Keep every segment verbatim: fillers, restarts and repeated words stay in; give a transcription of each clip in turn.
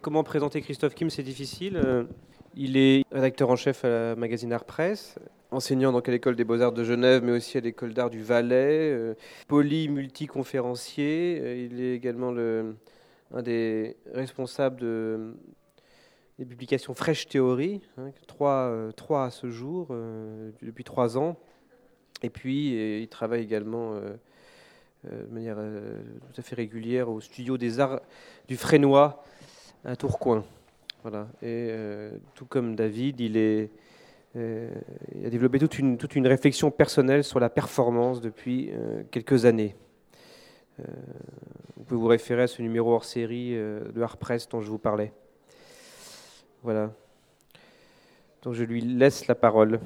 comment présenter Christophe Kim, c'est difficile. Euh, Il est rédacteur en chef à la magazine Art Press, enseignant donc à l'école des Beaux-Arts de Genève, mais aussi à l'école d'art du Valais, euh, poly-multiconférencier. Euh, il est également le, un des responsables de, des publications Fresh Theory, hein, trois, euh, trois à ce jour, euh, depuis trois ans. Et puis, euh, il travaille également euh, euh, de manière euh, tout à fait régulière au studio des arts du Fresnoy à Tourcoing. Voilà. Et euh, tout comme David, il, est, euh, il a développé toute une, toute une réflexion personnelle sur la performance depuis euh, quelques années. Euh, vous pouvez vous référer à ce numéro hors série euh, de Art Press dont je vous parlais. Voilà. Donc je lui laisse la parole.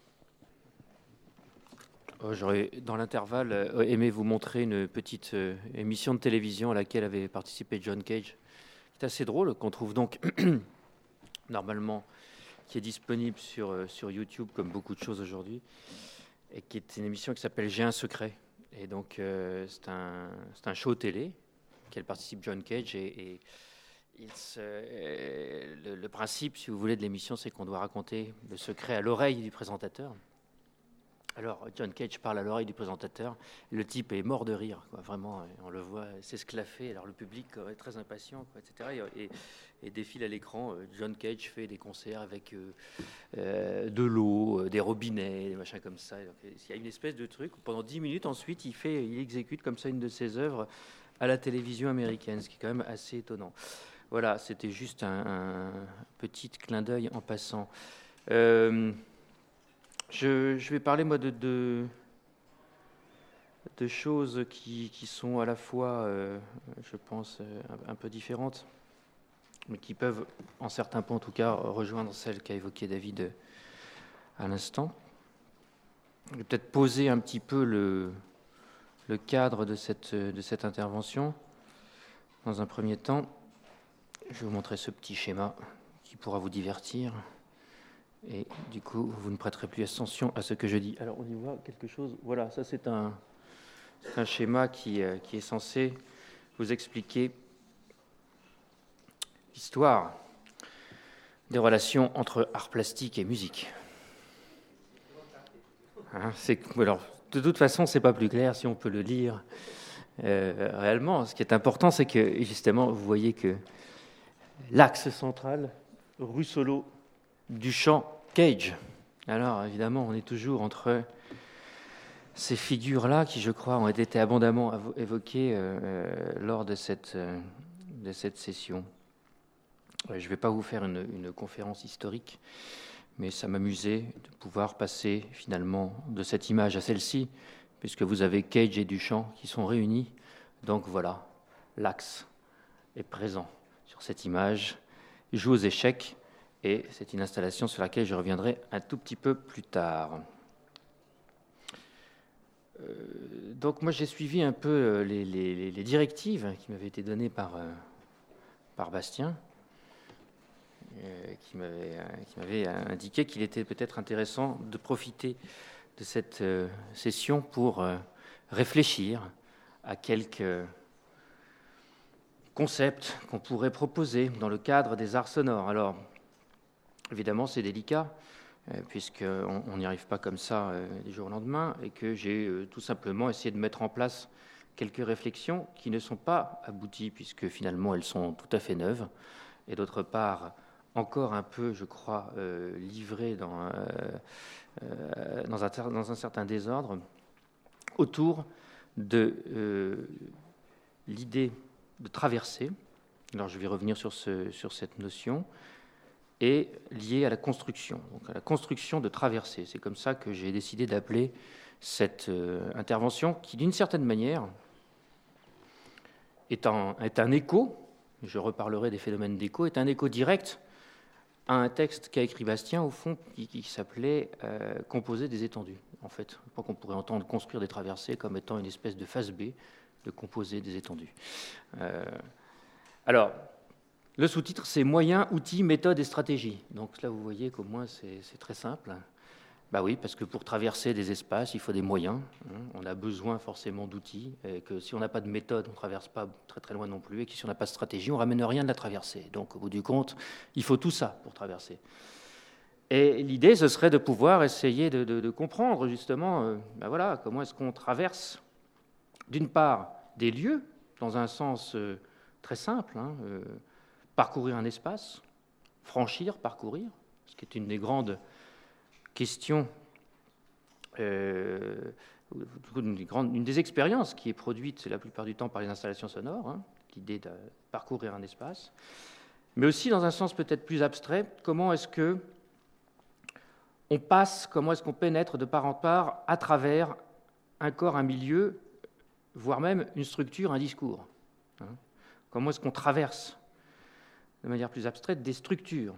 J'aurais, dans l'intervalle, aimé vous montrer une petite émission de télévision à laquelle avait participé John Cage. C'est assez drôle, qu'on trouve donc normalement, qui est disponible sur, sur YouTube, comme beaucoup de choses aujourd'hui, et qui est une émission qui s'appelle J'ai un secret. Et donc, euh, c'est, un, c'est un show télé auquel participe John Cage. Et, et il se, le, le principe, si vous voulez, de l'émission, c'est qu'on doit raconter le secret à l'oreille du présentateur. Alors, John Cage parle à l'oreille du présentateur. Le type est mort de rire, quoi, vraiment. On le voit s'esclaffer. Alors, le public est très impatient, quoi, et cetera. Et, et, et défile à l'écran. John Cage fait des concerts avec euh, euh, de l'eau, euh, des robinets, des machins comme ça. Donc, il y a une espèce de truc. Pendant dix minutes, ensuite, il, fait, il exécute comme ça une de ses œuvres à la télévision américaine, ce qui est quand même assez étonnant. Voilà, c'était juste un, un petit clin d'œil en passant. Euh, Je, je vais parler, moi, de, de, de choses qui, qui sont à la fois, euh, je pense, un, un peu différentes, mais qui peuvent, en certains points en tout cas, rejoindre celle qu'a évoquée David à l'instant. Je vais peut-être poser un petit peu le, le cadre de cette, de cette intervention. Dans un premier temps, je vais vous montrer ce petit schéma qui pourra vous divertir. Et du coup, vous ne prêterez plus attention à ce que je dis. Alors, on y voit quelque chose. Voilà, ça, c'est un, c'est un schéma qui, euh, qui est censé vous expliquer l'histoire des relations entre art plastique et musique. Hein, c'est, alors, de toute façon, c'est pas plus clair si on peut le lire euh, réellement. Ce qui est important, c'est que, justement, vous voyez que l'axe central, Russolo, Duchamp, Cage. Alors, évidemment, on est toujours entre ces figures-là qui, je crois, ont été abondamment évoquées euh, lors de cette, euh, de cette session. Je ne vais pas vous faire une, une conférence historique, mais ça m'amusait de pouvoir passer finalement de cette image à celle-ci, puisque vous avez Cage et Duchamp qui sont réunis. Donc voilà, l'axe est présent sur cette image. Il joue aux échecs. Et c'est une installation sur laquelle je reviendrai un tout petit peu plus tard. Euh, donc moi j'ai suivi un peu les, les, les directives qui m'avaient été données par, euh, par Bastien, euh, qui, m'avait, euh, qui m'avait indiqué qu'il était peut-être intéressant de profiter de cette euh, session pour euh, réfléchir à quelques concepts qu'on pourrait proposer dans le cadre des arts sonores. Alors, évidemment, c'est délicat, euh, puisqu'on n'y arrive pas comme ça euh, du jour au lendemain, et que j'ai euh, tout simplement essayé de mettre en place quelques réflexions qui ne sont pas abouties, puisque finalement elles sont tout à fait neuves, et d'autre part, encore un peu, je crois, euh, livrées dans, euh, euh, dans, un, dans un certain désordre, autour de euh, l'idée de traversée. Alors je vais revenir sur, ce, sur cette notion, et liée à la construction, donc à la construction de traversée. C'est comme ça que j'ai décidé d'appeler cette euh, intervention qui, d'une certaine manière, est un, est un écho, je reparlerai des phénomènes d'écho, est un écho direct à un texte qu'a écrit Bastien, au fond, qui, qui s'appelait euh, « Composer des étendues ». En fait, pas qu'on pourrait entendre construire des traversées comme étant une espèce de phase B de composer des étendues. Euh, alors, le sous-titre, c'est « Moyens, outils, méthodes et stratégies ». Donc là, vous voyez qu'au moins, c'est, c'est très simple. Bah oui, parce que pour traverser des espaces, il faut des moyens. Hein. On a besoin forcément d'outils. Et que si on n'a pas de méthode, on ne traverse pas très très loin non plus. Et que si on n'a pas de stratégie, on ne ramène rien de la traversée. Donc au bout du compte, il faut tout ça pour traverser. Et l'idée, ce serait de pouvoir essayer de, de, de comprendre justement, euh, ben voilà, comment est-ce qu'on traverse, d'une part, des lieux, dans un sens euh, très simple, hein, euh, parcourir un espace, franchir, parcourir, ce qui est une des grandes questions, euh, une, des grandes, une des expériences qui est produite la plupart du temps par les installations sonores, hein, l'idée de parcourir un espace, mais aussi dans un sens peut-être plus abstrait, comment est-ce que on passe, comment est-ce qu'on pénètre de part en part à travers un corps, un milieu, voire même une structure, un discours. Hein. Comment est-ce qu'on traverse, de manière plus abstraite, des structures.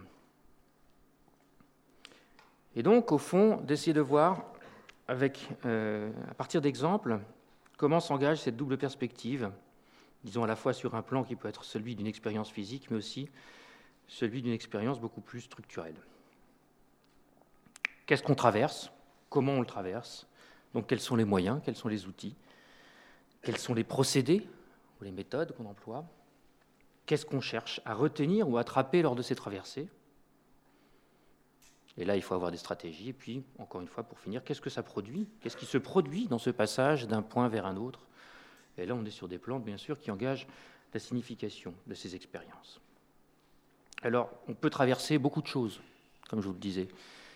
Et donc, au fond, d'essayer de voir, avec, euh, à partir d'exemples, comment s'engage cette double perspective, disons à la fois sur un plan qui peut être celui d'une expérience physique, mais aussi celui d'une expérience beaucoup plus structurelle. Qu'est-ce qu'on traverse? Comment on le traverse? Donc, quels sont les moyens? Quels sont les outils? Quels sont les procédés ou les méthodes qu'on emploie? Qu'est-ce qu'on cherche à retenir ou à attraper lors de ces traversées? Et là, il faut avoir des stratégies. Et puis, encore une fois, pour finir, qu'est-ce que ça produit? Qu'est-ce qui se produit dans ce passage d'un point vers un autre? Et là, on est sur des plans, bien sûr, qui engagent la signification de ces expériences. Alors, on peut traverser beaucoup de choses, comme je vous le disais.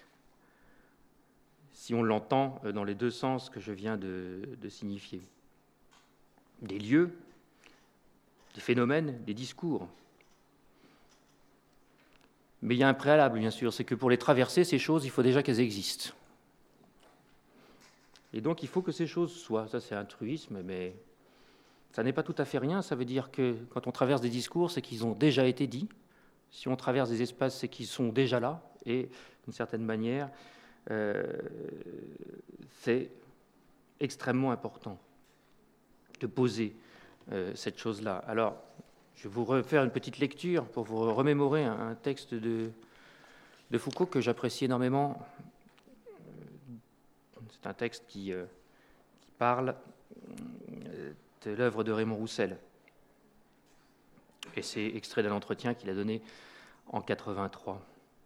Si on l'entend dans les deux sens que je viens de, de signifier. Des lieux, des phénomènes, des discours. Mais il y a un préalable, bien sûr, c'est que pour les traverser, ces choses, il faut déjà qu'elles existent. Et donc, il faut que ces choses soient. Ça, c'est un truisme, mais ça n'est pas tout à fait rien. Ça veut dire que quand on traverse des discours, c'est qu'ils ont déjà été dits. Si on traverse des espaces, c'est qu'ils sont déjà là. Et, d'une certaine manière, euh, c'est extrêmement important de poser euh, cette chose-là. Alors, je vais vous refaire une petite lecture pour vous remémorer un, un texte de, de Foucault que j'apprécie énormément. C'est un texte qui, euh, qui parle de l'œuvre de Raymond Roussel. Et c'est extrait d'un entretien qu'il a donné en quatre-vingt-trois.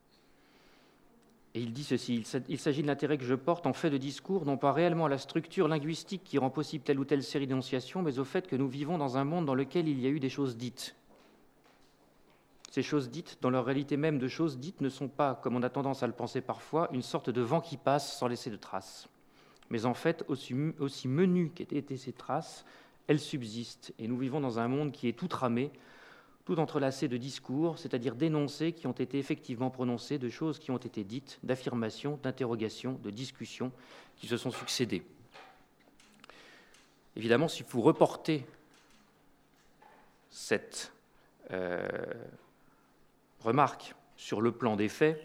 Et il dit ceci: il s'agit de l'intérêt que je porte en fait de discours, non pas réellement à la structure linguistique qui rend possible telle ou telle série d'énonciations, mais au fait que nous vivons dans un monde dans lequel il y a eu des choses dites. Ces choses dites, dans leur réalité même de choses dites, ne sont pas, comme on a tendance à le penser parfois, une sorte de vent qui passe sans laisser de traces. Mais en fait, aussi, aussi menues qu'aient été ces traces, elles subsistent. Et nous vivons dans un monde qui est tout tramé, tout entrelacé de discours, c'est-à-dire d'énoncés qui ont été effectivement prononcés, de choses qui ont été dites, d'affirmations, d'interrogations, de discussions qui se sont succédées. Évidemment, si vous reportez cette euh, remarque sur le plan des faits,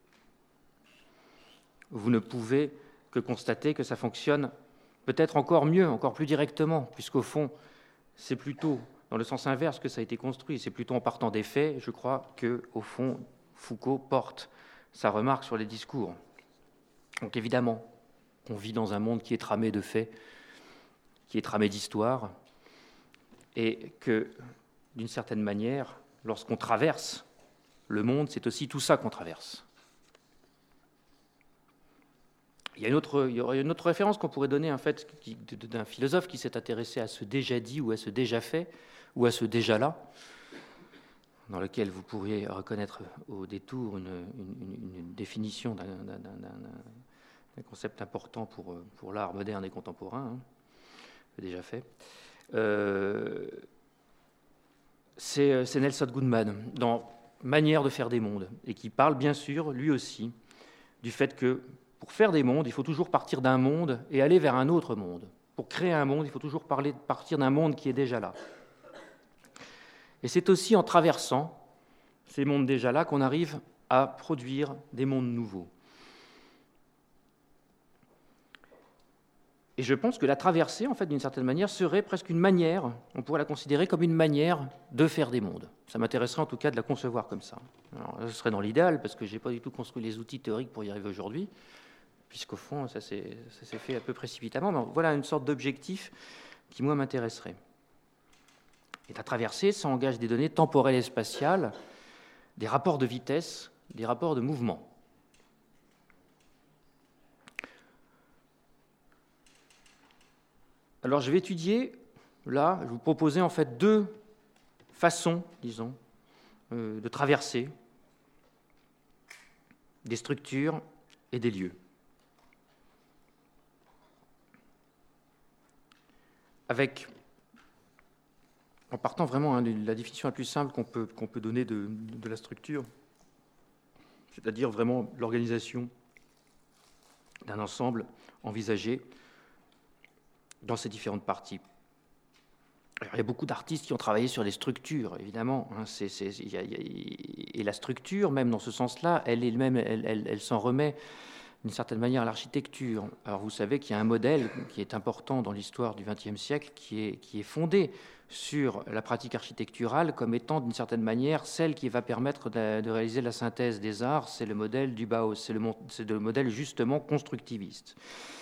vous ne pouvez que constater que ça fonctionne peut-être encore mieux, encore plus directement, puisqu'au fond, c'est plutôt dans le sens inverse que ça a été construit. C'est plutôt en partant des faits, je crois, qu'au fond, Foucault porte sa remarque sur les discours. Donc évidemment, on vit dans un monde qui est tramé de faits, qui est tramé d'histoire, et que, d'une certaine manière, lorsqu'on traverse le monde, c'est aussi tout ça qu'on traverse. Il y a une autre, il y aurait une autre référence qu'on pourrait donner en fait, qui, d'un philosophe qui s'est intéressé à ce déjà dit ou à ce déjà fait ou à ce déjà là, dans lequel vous pourriez reconnaître au détour une, une, une définition d'un, d'un, d'un, d'un concept important pour, pour l'art moderne et contemporain, hein, le déjà fait. Euh, c'est, c'est Nelson Goodman dans Manière de faire des mondes, et qui parle bien sûr, lui aussi, du fait que pour faire des mondes, il faut toujours partir d'un monde et aller vers un autre monde. Pour créer un monde, il faut toujours parler, partir d'un monde qui est déjà là. Et c'est aussi en traversant ces mondes déjà là qu'on arrive à produire des mondes nouveaux. Et je pense que la traversée, en fait, d'une certaine manière, serait presque une manière, on pourrait la considérer comme une manière de faire des mondes. Ça m'intéresserait en tout cas de la concevoir comme ça. Alors, ce serait dans l'idéal, parce que je n'ai pas du tout construit les outils théoriques pour y arriver aujourd'hui. puisqu'au fond, ça s'est, ça s'est fait un peu précipitamment. Mais voilà une sorte d'objectif qui, moi, m'intéresserait. Et la traversée, ça engage des données temporelles et spatiales, des rapports de vitesse, des rapports de mouvement. Alors, je vais étudier, là, je vais vous proposer en fait deux façons, disons, euh, de traverser des structures et des lieux. Avec, en partant vraiment hein, de la définition la plus simple qu'on peut, qu'on peut donner de, de la structure, c'est-à-dire vraiment l'organisation d'un ensemble envisagé dans ses différentes parties. Alors, il y a beaucoup d'artistes qui ont travaillé sur les structures, évidemment. Hein, c'est, c'est, il y a, il y a, et la structure, même dans ce sens-là, elle, est même, elle, elle, elle s'en remet d'une certaine manière à l'architecture. Alors vous savez qu'il y a un modèle qui est important dans l'histoire du vingtième siècle, qui est, qui est fondé sur la pratique architecturale comme étant d'une certaine manière celle qui va permettre de, de réaliser la synthèse des arts. C'est le modèle du Bauhaus, c'est le, c'est le modèle justement constructiviste,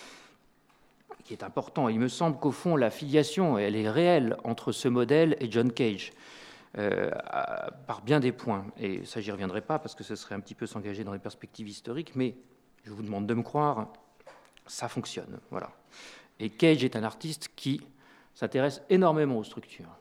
qui est important. Il me semble qu'au fond, la filiation, elle est réelle entre ce modèle et John Cage, euh, par bien des points. Et ça, j'y reviendrai pas, parce que ce serait un petit peu s'engager dans les perspectives historiques, mais je vous demande de me croire, ça fonctionne. Voilà. Et Cage est un artiste qui s'intéresse énormément aux structures,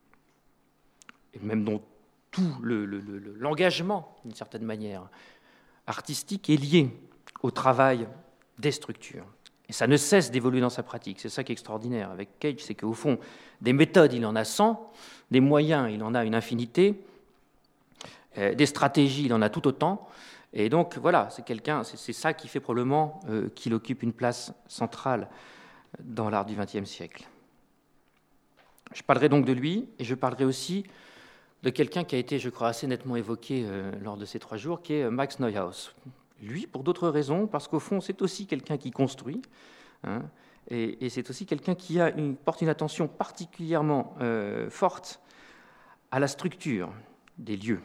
et même dont tout le, le, le, l'engagement, d'une certaine manière, artistique est lié au travail des structures. Et ça ne cesse d'évoluer dans sa pratique. C'est ça qui est extraordinaire avec Cage, c'est qu'au fond, des méthodes, il en a cent, des moyens, il en a une infinité, euh, des stratégies, il en a tout autant. Et donc, voilà, c'est quelqu'un, c'est, c'est ça qui fait probablement euh, qu'il occupe une place centrale dans l'art du vingtième siècle. Je parlerai donc de lui, et je parlerai aussi de quelqu'un qui a été, je crois, assez nettement évoqué euh, lors de ces trois jours, qui est Max Neuhaus. Lui, pour d'autres raisons, parce qu'au fond, c'est aussi quelqu'un qui construit, hein, et, et c'est aussi quelqu'un qui a une, porte une attention particulièrement euh, forte à la structure des lieux,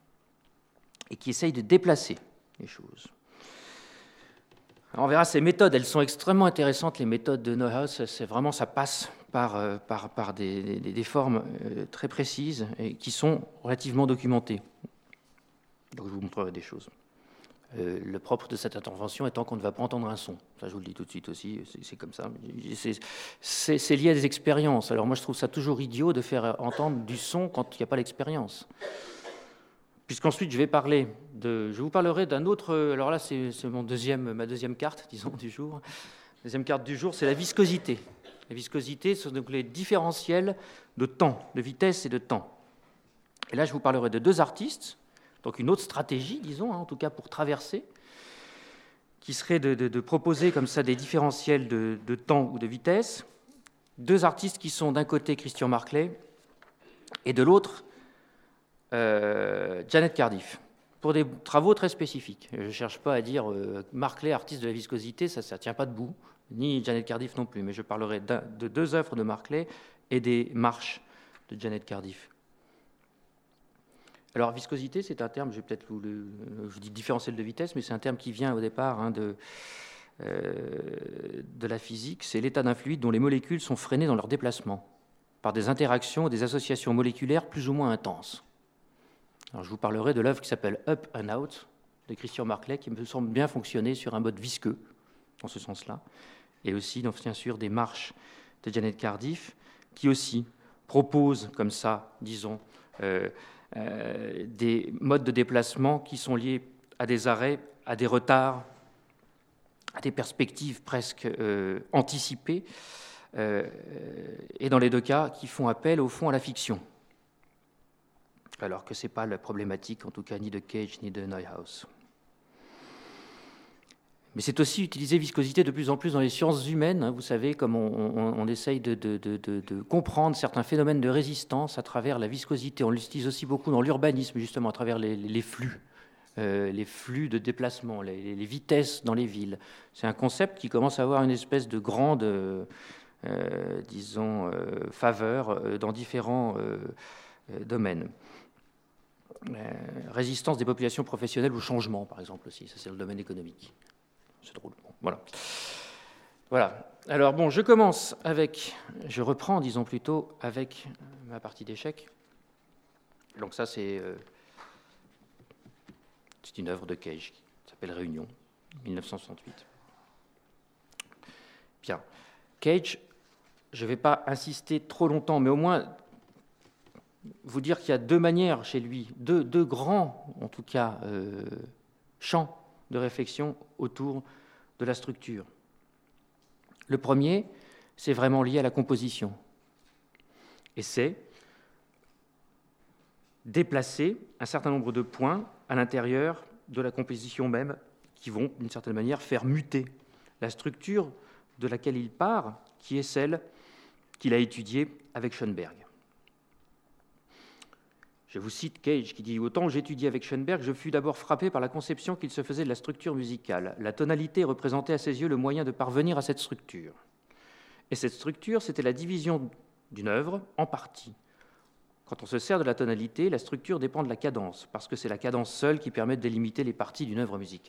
et qui essaye de déplacer les choses. Alors on verra, ces méthodes, elles sont extrêmement intéressantes, les méthodes de Neuhaus, c'est vraiment, ça passe par, par, par des, des, des formes très précises et qui sont relativement documentées. Donc je vous montrerai des choses. Euh, le propre de cette intervention étant qu'on ne va pas entendre un son. Ça, je vous le dis tout de suite aussi, c'est, c'est comme ça. C'est, c'est, c'est lié à des expériences. Alors moi, je trouve ça toujours idiot de faire entendre du son quand il n'y a pas l'expérience. Puisqu'ensuite, je vais parler de, je vous parlerai d'un autre. Alors là, c'est, c'est mon deuxième, ma deuxième carte, disons, du jour. La deuxième carte du jour, c'est la viscosité. La viscosité, ce sont donc les différentiels de temps, de vitesse et de temps. Et là, je vous parlerai de deux artistes. Donc une autre stratégie, disons, hein, en tout cas pour traverser, qui serait de, de, de proposer comme ça des différentiels de, de temps ou de vitesse. Deux artistes qui sont d'un côté Christian Marclay et de l'autre euh, Janet Cardiff, pour des travaux très spécifiques. Je ne cherche pas à dire euh, Marclay, artiste de la viscosité, ça ne tient pas debout, ni Janet Cardiff non plus, mais je parlerai de deux œuvres de Marclay et des marches de Janet Cardiff. Alors, viscosité, c'est un terme, je vais peut-être vous le, je dis différentiel de vitesse, mais c'est un terme qui vient au départ hein, de, euh, de la physique. C'est l'état d'un fluide dont les molécules sont freinées dans leur déplacement par des interactions ou des associations moléculaires plus ou moins intenses. Alors, je vous parlerai de l'œuvre qui s'appelle Up and Out de Christian Marclay, qui me semble bien fonctionner sur un mode visqueux, dans ce sens-là, et aussi, donc, bien sûr, des marches de Janet Cardiff, qui aussi proposent comme ça, disons, euh, Euh, des modes de déplacement qui sont liés à des arrêts, à des retards, à des perspectives presque euh, anticipées, euh, et dans les deux cas, qui font appel au fond à la fiction. Alors que ce n'est pas la problématique, en tout cas, ni de Cage ni de Neuhaus. Mais c'est aussi utiliser viscosité de plus en plus dans les sciences humaines. Hein, vous savez, comme on, on, on essaye de, de, de, de comprendre certains phénomènes de résistance à travers la viscosité. On l'utilise aussi beaucoup dans l'urbanisme, justement, à travers les, les flux, euh, les flux de déplacement, les, les vitesses dans les villes. C'est un concept qui commence à avoir une espèce de grande, euh, disons, euh, faveur euh, dans différents euh, euh, domaines. Euh, résistance des populations professionnelles au changement, par exemple, aussi. Ça, c'est le domaine économique. C'est drôle. Bon. Voilà. Voilà. Alors bon, je commence avec, je reprends, disons plutôt, avec ma partie d'échecs. Donc ça, c'est, euh, c'est une œuvre de Cage qui s'appelle Réunion, mille neuf cent soixante-huit. Bien. Cage, je ne vais pas insister trop longtemps, mais au moins vous dire qu'il y a deux manières chez lui, deux, deux grands, en tout cas, euh, champs de réflexion autour de la structure. Le premier, c'est vraiment lié à la composition. Et c'est déplacer un certain nombre de points à l'intérieur de la composition même qui vont, d'une certaine manière, faire muter la structure de laquelle il part, qui est celle qu'il a étudiée avec Schoenberg. Je vous cite Cage qui dit « Autant que j'étudiais avec Schoenberg, je fus d'abord frappé par la conception qu'il se faisait de la structure musicale. La tonalité représentait à ses yeux le moyen de parvenir à cette structure. Et cette structure, c'était la division d'une œuvre en parties. Quand on se sert de la tonalité, la structure dépend de la cadence, parce que c'est la cadence seule qui permet de délimiter les parties d'une œuvre musicale. »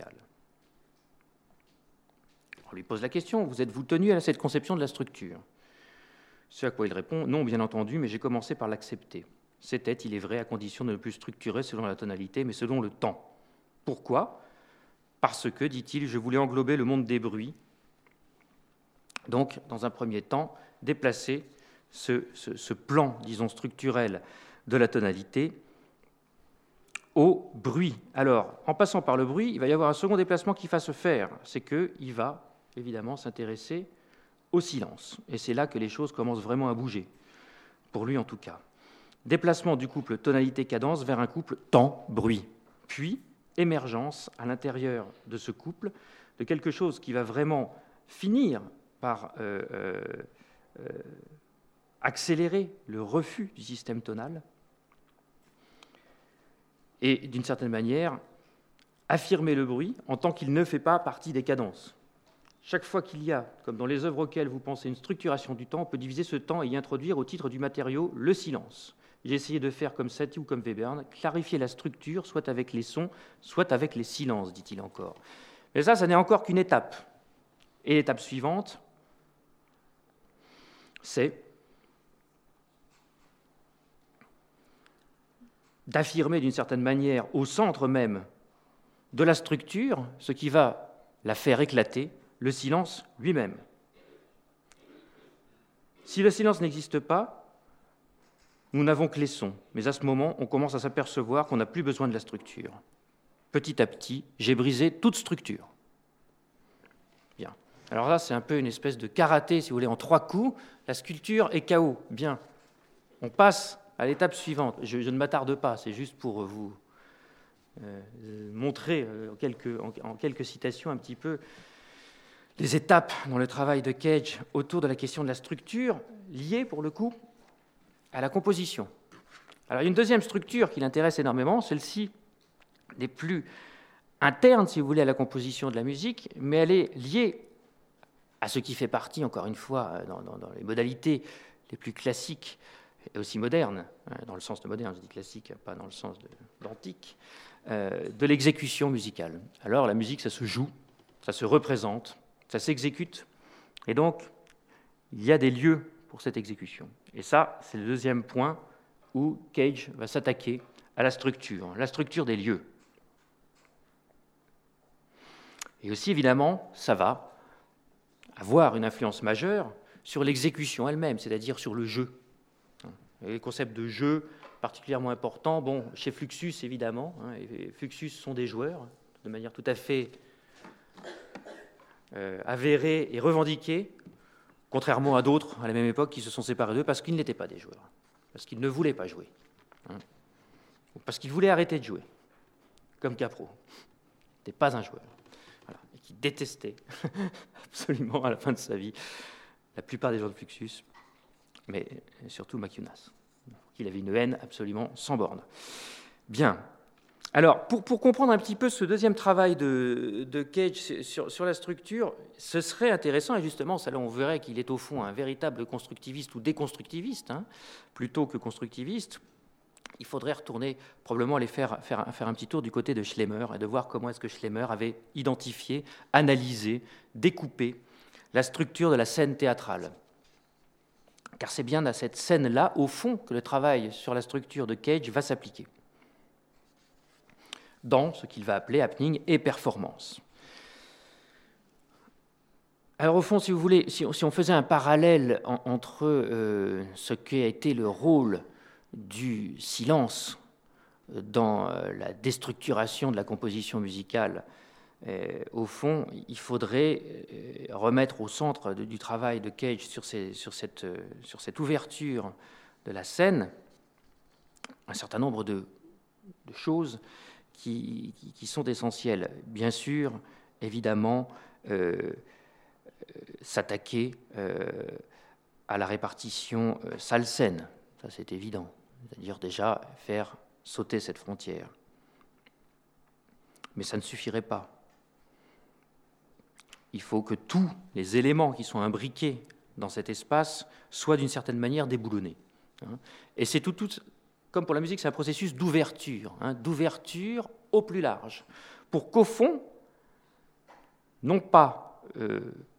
On lui pose la question « Vous êtes-vous tenu à cette conception de la structure ?» Ce à quoi il répond « Non, bien entendu, mais j'ai commencé par l'accepter. » C'était, il est vrai, à condition de ne plus structurer selon la tonalité, mais selon le temps. Pourquoi ? Parce que, dit-il, je voulais englober le monde des bruits. Donc, dans un premier temps, déplacer ce, ce, ce plan, disons, structurel de la tonalité au bruit. Alors, en passant par le bruit, il va y avoir un second déplacement qui va se faire. C'est qu'il va, évidemment, s'intéresser au silence. Et c'est là que les choses commencent vraiment à bouger, pour lui en tout cas. Déplacement du couple tonalité-cadence vers un couple temps-bruit. Puis, émergence à l'intérieur de ce couple de quelque chose qui va vraiment finir par euh, euh, euh, accélérer le refus du système tonal et, d'une certaine manière, affirmer le bruit en tant qu'il ne fait pas partie des cadences. Chaque fois qu'il y a, comme dans les œuvres auxquelles vous pensez, une structuration du temps, on peut diviser ce temps et y introduire au titre du matériau le silence. J'ai essayé de faire comme Satie ou comme Webern, clarifier la structure, soit avec les sons, soit avec les silences, dit-il encore. Mais ça, ça n'est encore qu'une étape. Et l'étape suivante, c'est d'affirmer d'une certaine manière, au centre même de la structure, ce qui va la faire éclater, le silence lui-même. Si le silence n'existe pas, nous n'avons que les sons, mais à ce moment, on commence à s'apercevoir qu'on n'a plus besoin de la structure. Petit à petit, j'ai brisé toute structure. Bien. Alors là, c'est un peu une espèce de karaté, si vous voulez, en trois coups. La sculpture est K O. Bien. On passe à l'étape suivante. Je, je ne m'attarde pas, c'est juste pour vous euh, montrer euh, en, quelques, en, en quelques citations un petit peu les étapes dans le travail de Cage autour de la question de la structure, liée, pour le coup, à la composition. Alors, il y a une deuxième structure qui l'intéresse énormément, celle-ci n'est plus interne, si vous voulez, à la composition de la musique, mais elle est liée à ce qui fait partie, encore une fois, dans, dans, dans les modalités les plus classiques et aussi modernes, dans le sens de moderne, je dis classique, pas dans le sens de, d'antique, euh, de l'exécution musicale. Alors, la musique, ça se joue, ça se représente, ça s'exécute, et donc, il y a des lieux pour cette exécution. Et ça, c'est le deuxième point où Cage va s'attaquer à la structure, la structure des lieux. Et aussi, évidemment, ça va avoir une influence majeure sur l'exécution elle-même, c'est-à-dire sur le jeu. Et les concepts de jeu particulièrement importants, bon, chez Fluxus, évidemment, hein, et Fluxus sont des joueurs, de manière tout à fait euh, avérée et revendiquée, contrairement à d'autres, à la même époque, qui se sont séparés d'eux parce qu'ils n'étaient pas des joueurs, parce qu'ils ne voulaient pas jouer, hein, ou parce qu'ils voulaient arrêter de jouer, comme Capro, qui n'était pas un joueur, voilà, et qui détestait absolument, à la fin de sa vie, la plupart des gens de Fluxus, mais surtout Maciunas, qu'il avait une haine absolument sans borne. Bien. Alors, pour, pour comprendre un petit peu ce deuxième travail de, de Cage sur, sur la structure, ce serait intéressant, et justement, ça là, on verrait qu'il est au fond un véritable constructiviste ou déconstructiviste, hein, plutôt que constructiviste, il faudrait retourner, probablement aller faire, faire, faire un petit tour du côté de Schlemmer et de voir comment est-ce que Schlemmer avait identifié, analysé, découpé la structure de la scène théâtrale. Car c'est bien à cette scène-là, au fond, que le travail sur la structure de Cage va s'appliquer, dans ce qu'il va appeler happening et performance. Alors au fond, si vous voulez, si on, si on faisait un parallèle en, entre euh, ce qui a été le rôle du silence dans euh, la déstructuration de la composition musicale, euh, au fond, il faudrait euh, remettre au centre de, du travail de Cage sur, ces, sur, cette, euh, sur cette ouverture de la scène un certain nombre de, de choses qui, qui, qui sont essentielles. Bien sûr, évidemment, euh, s'attaquer euh, à la répartition euh, salle-scène, ça c'est évident, c'est-à-dire déjà faire sauter cette frontière. Mais ça ne suffirait pas. Il faut que tous les éléments qui sont imbriqués dans cet espace soient d'une certaine manière déboulonnés. Hein. Et c'est tout, tout, comme pour la musique, c'est un processus d'ouverture, hein, d'ouverture au plus large, pour qu'au fond, non pas euh,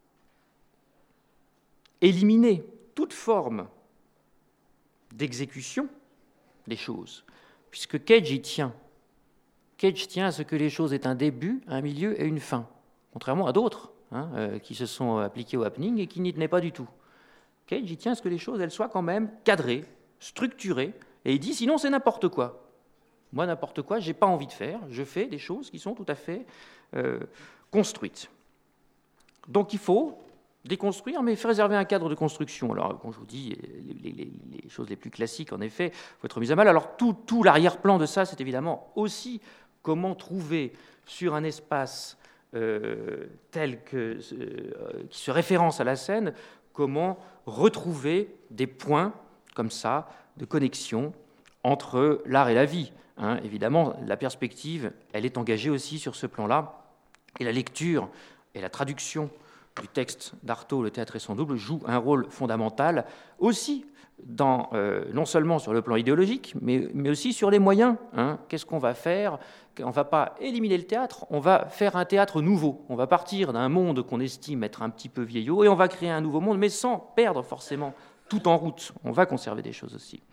éliminer toute forme d'exécution des choses, puisque Cage y tient. Cage tient à ce que les choses aient un début, un milieu et une fin, contrairement à d'autres hein, euh, qui se sont appliqués au happening et qui n'y tenaient pas du tout. Cage y tient à ce que les choses elles soient quand même cadrées, structurées, et il dit sinon c'est n'importe quoi. Moi, n'importe quoi, je n'ai pas envie de faire, je fais des choses qui sont tout à fait euh, construites. Donc il faut déconstruire, mais réserver un cadre de construction. Alors, quand je vous dis les, les, les choses les plus classiques, en effet, il faut être mis à mal. Alors, tout, tout l'arrière-plan de ça, c'est évidemment aussi comment trouver sur un espace euh, tel que, euh, qui se référence à la scène, comment retrouver des points comme ça de connexion entre l'art et la vie. Hein. Évidemment, la perspective, elle est engagée aussi sur ce plan-là, et la lecture et la traduction du texte d'Artaud, Le théâtre et son double, joue un rôle fondamental aussi, dans, euh, non seulement sur le plan idéologique, mais, mais aussi sur les moyens. Hein. Qu'est-ce qu'on va faire ? On ne va pas éliminer le théâtre, on va faire un théâtre nouveau. On va partir d'un monde qu'on estime être un petit peu vieillot et on va créer un nouveau monde, mais sans perdre forcément tout en route. On va conserver des choses aussi.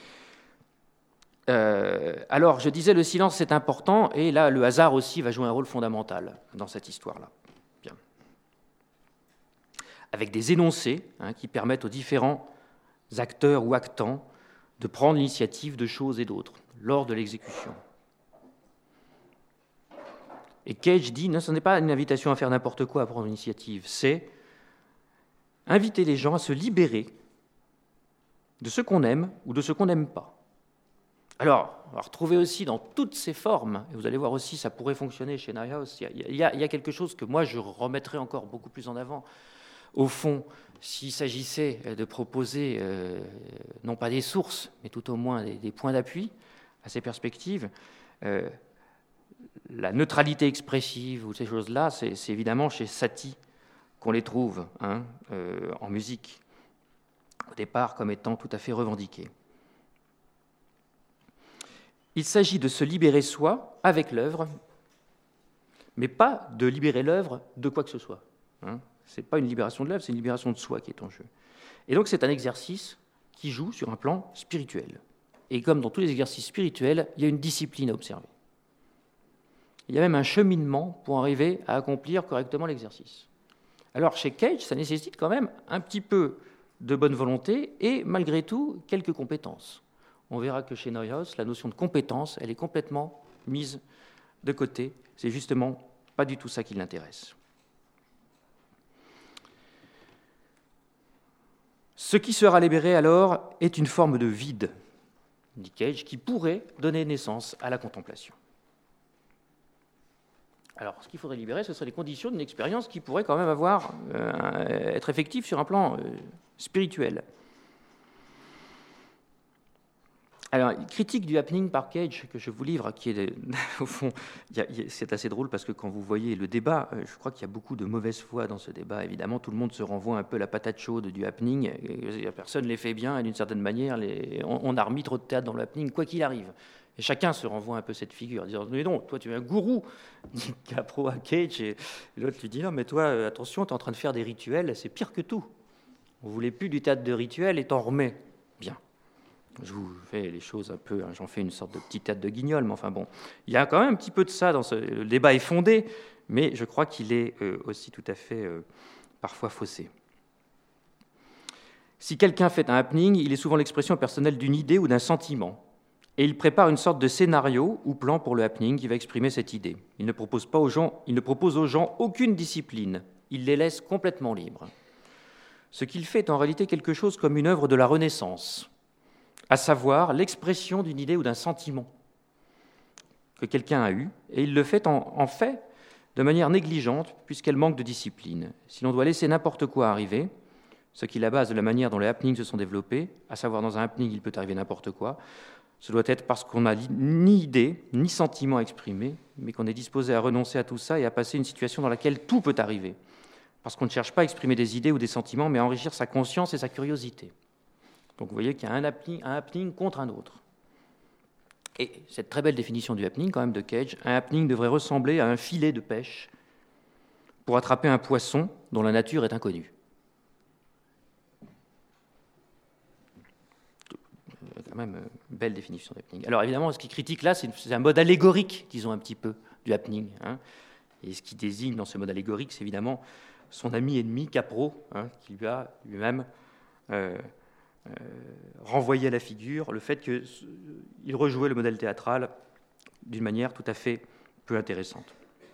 Euh, alors, je disais, le silence, c'est important, et là, le hasard aussi va jouer un rôle fondamental dans cette histoire-là. Bien. Avec des énoncés hein, qui permettent aux différents acteurs ou actants de prendre l'initiative de choses et d'autres lors de l'exécution. Et Cage dit, non, ce n'est pas une invitation à faire n'importe quoi, à prendre l'initiative, c'est inviter les gens à se libérer de ce qu'on aime ou de ce qu'on n'aime pas. Alors, on va retrouver aussi dans toutes ces formes, et vous allez voir aussi, ça pourrait fonctionner chez Neuhaus, il y a, il y a quelque chose que moi je remettrais encore beaucoup plus en avant. Au fond, s'il s'agissait de proposer, euh, non pas des sources, mais tout au moins des, des points d'appui à ces perspectives, euh, la neutralité expressive ou ces choses-là, c'est, c'est évidemment chez Satie qu'on les trouve hein, euh, en musique, au départ comme étant tout à fait revendiquées. Il s'agit de se libérer soi avec l'œuvre, mais pas de libérer l'œuvre de quoi que ce soit. Hein. Ce n'est pas une libération de l'œuvre, c'est une libération de soi qui est en jeu. Et donc c'est un exercice qui joue sur un plan spirituel. Et comme dans tous les exercices spirituels, il y a une discipline à observer. Il y a même un cheminement pour arriver à accomplir correctement l'exercice. Alors chez Cage, ça nécessite quand même un petit peu de bonne volonté et malgré tout quelques compétences. On verra que chez Neuhaus, la notion de compétence, elle est complètement mise de côté. C'est justement pas du tout ça qui l'intéresse. Ce qui sera libéré alors est une forme de vide, dit Cage, qui pourrait donner naissance à la contemplation. Alors, ce qu'il faudrait libérer, ce seraient les conditions d'une expérience qui pourrait quand même avoir, euh, être effective sur un plan euh, spirituel. Alors, critique du happening par Cage que je vous livre, qui est au fond, y a, y a, c'est assez drôle parce que quand vous voyez le débat, euh, je crois qu'il y a beaucoup de mauvaise foi dans ce débat. Évidemment, tout le monde se renvoie un peu la patate chaude du happening. Et personne ne les fait bien et d'une certaine manière, les, on, on a remis trop de théâtre dans le happening, quoi qu'il arrive. Et chacun se renvoie un peu cette figure, en disant mais non, toi tu es un gourou, dit Capro à Cage, et l'autre lui dit non, mais toi, attention, tu es en train de faire des rituels, c'est pire que tout. On ne voulait plus du théâtre de rituels et t'en remets. Bien. Je vous fais les choses un peu, hein, j'en fais une sorte de petit théâtre de guignol, mais enfin bon, il y a quand même un petit peu de ça dans ce. Le débat est fondé, mais je crois qu'il est euh, aussi tout à fait euh, parfois faussé. Si quelqu'un fait un happening, il est souvent l'expression personnelle d'une idée ou d'un sentiment, et il prépare une sorte de scénario ou plan pour le happening qui va exprimer cette idée. Il ne propose pas aux gens, il ne propose aux gens aucune discipline, il les laisse complètement libres. Ce qu'il fait est en réalité quelque chose comme une œuvre de la Renaissance, à savoir l'expression d'une idée ou d'un sentiment que quelqu'un a eu, et il le fait en, en fait de manière négligente, puisqu'elle manque de discipline. Si l'on doit laisser n'importe quoi arriver, ce qui est la base de la manière dont les happenings se sont développés, à savoir dans un happening, il peut arriver n'importe quoi, ce doit être parce qu'on n'a ni idée, ni sentiment à exprimer, mais qu'on est disposé à renoncer à tout ça et à passer une situation dans laquelle tout peut arriver, parce qu'on ne cherche pas à exprimer des idées ou des sentiments, mais à enrichir sa conscience et sa curiosité. Donc vous voyez qu'il y a un happening, un happening contre un autre. Et cette très belle définition du happening, quand même, de Cage, un happening devrait ressembler à un filet de pêche pour attraper un poisson dont la nature est inconnue. Quand même une belle définition du happening. Alors évidemment, ce qu'il critique là, c'est un mode allégorique, disons un petit peu, du happening. Hein. Et ce qui désigne dans ce mode allégorique, c'est évidemment son ami ennemi, Capro, hein, qui lui a lui-même... Euh, Euh, renvoyer à la figure le fait qu'il rejouait le modèle théâtral d'une manière tout à fait peu intéressante.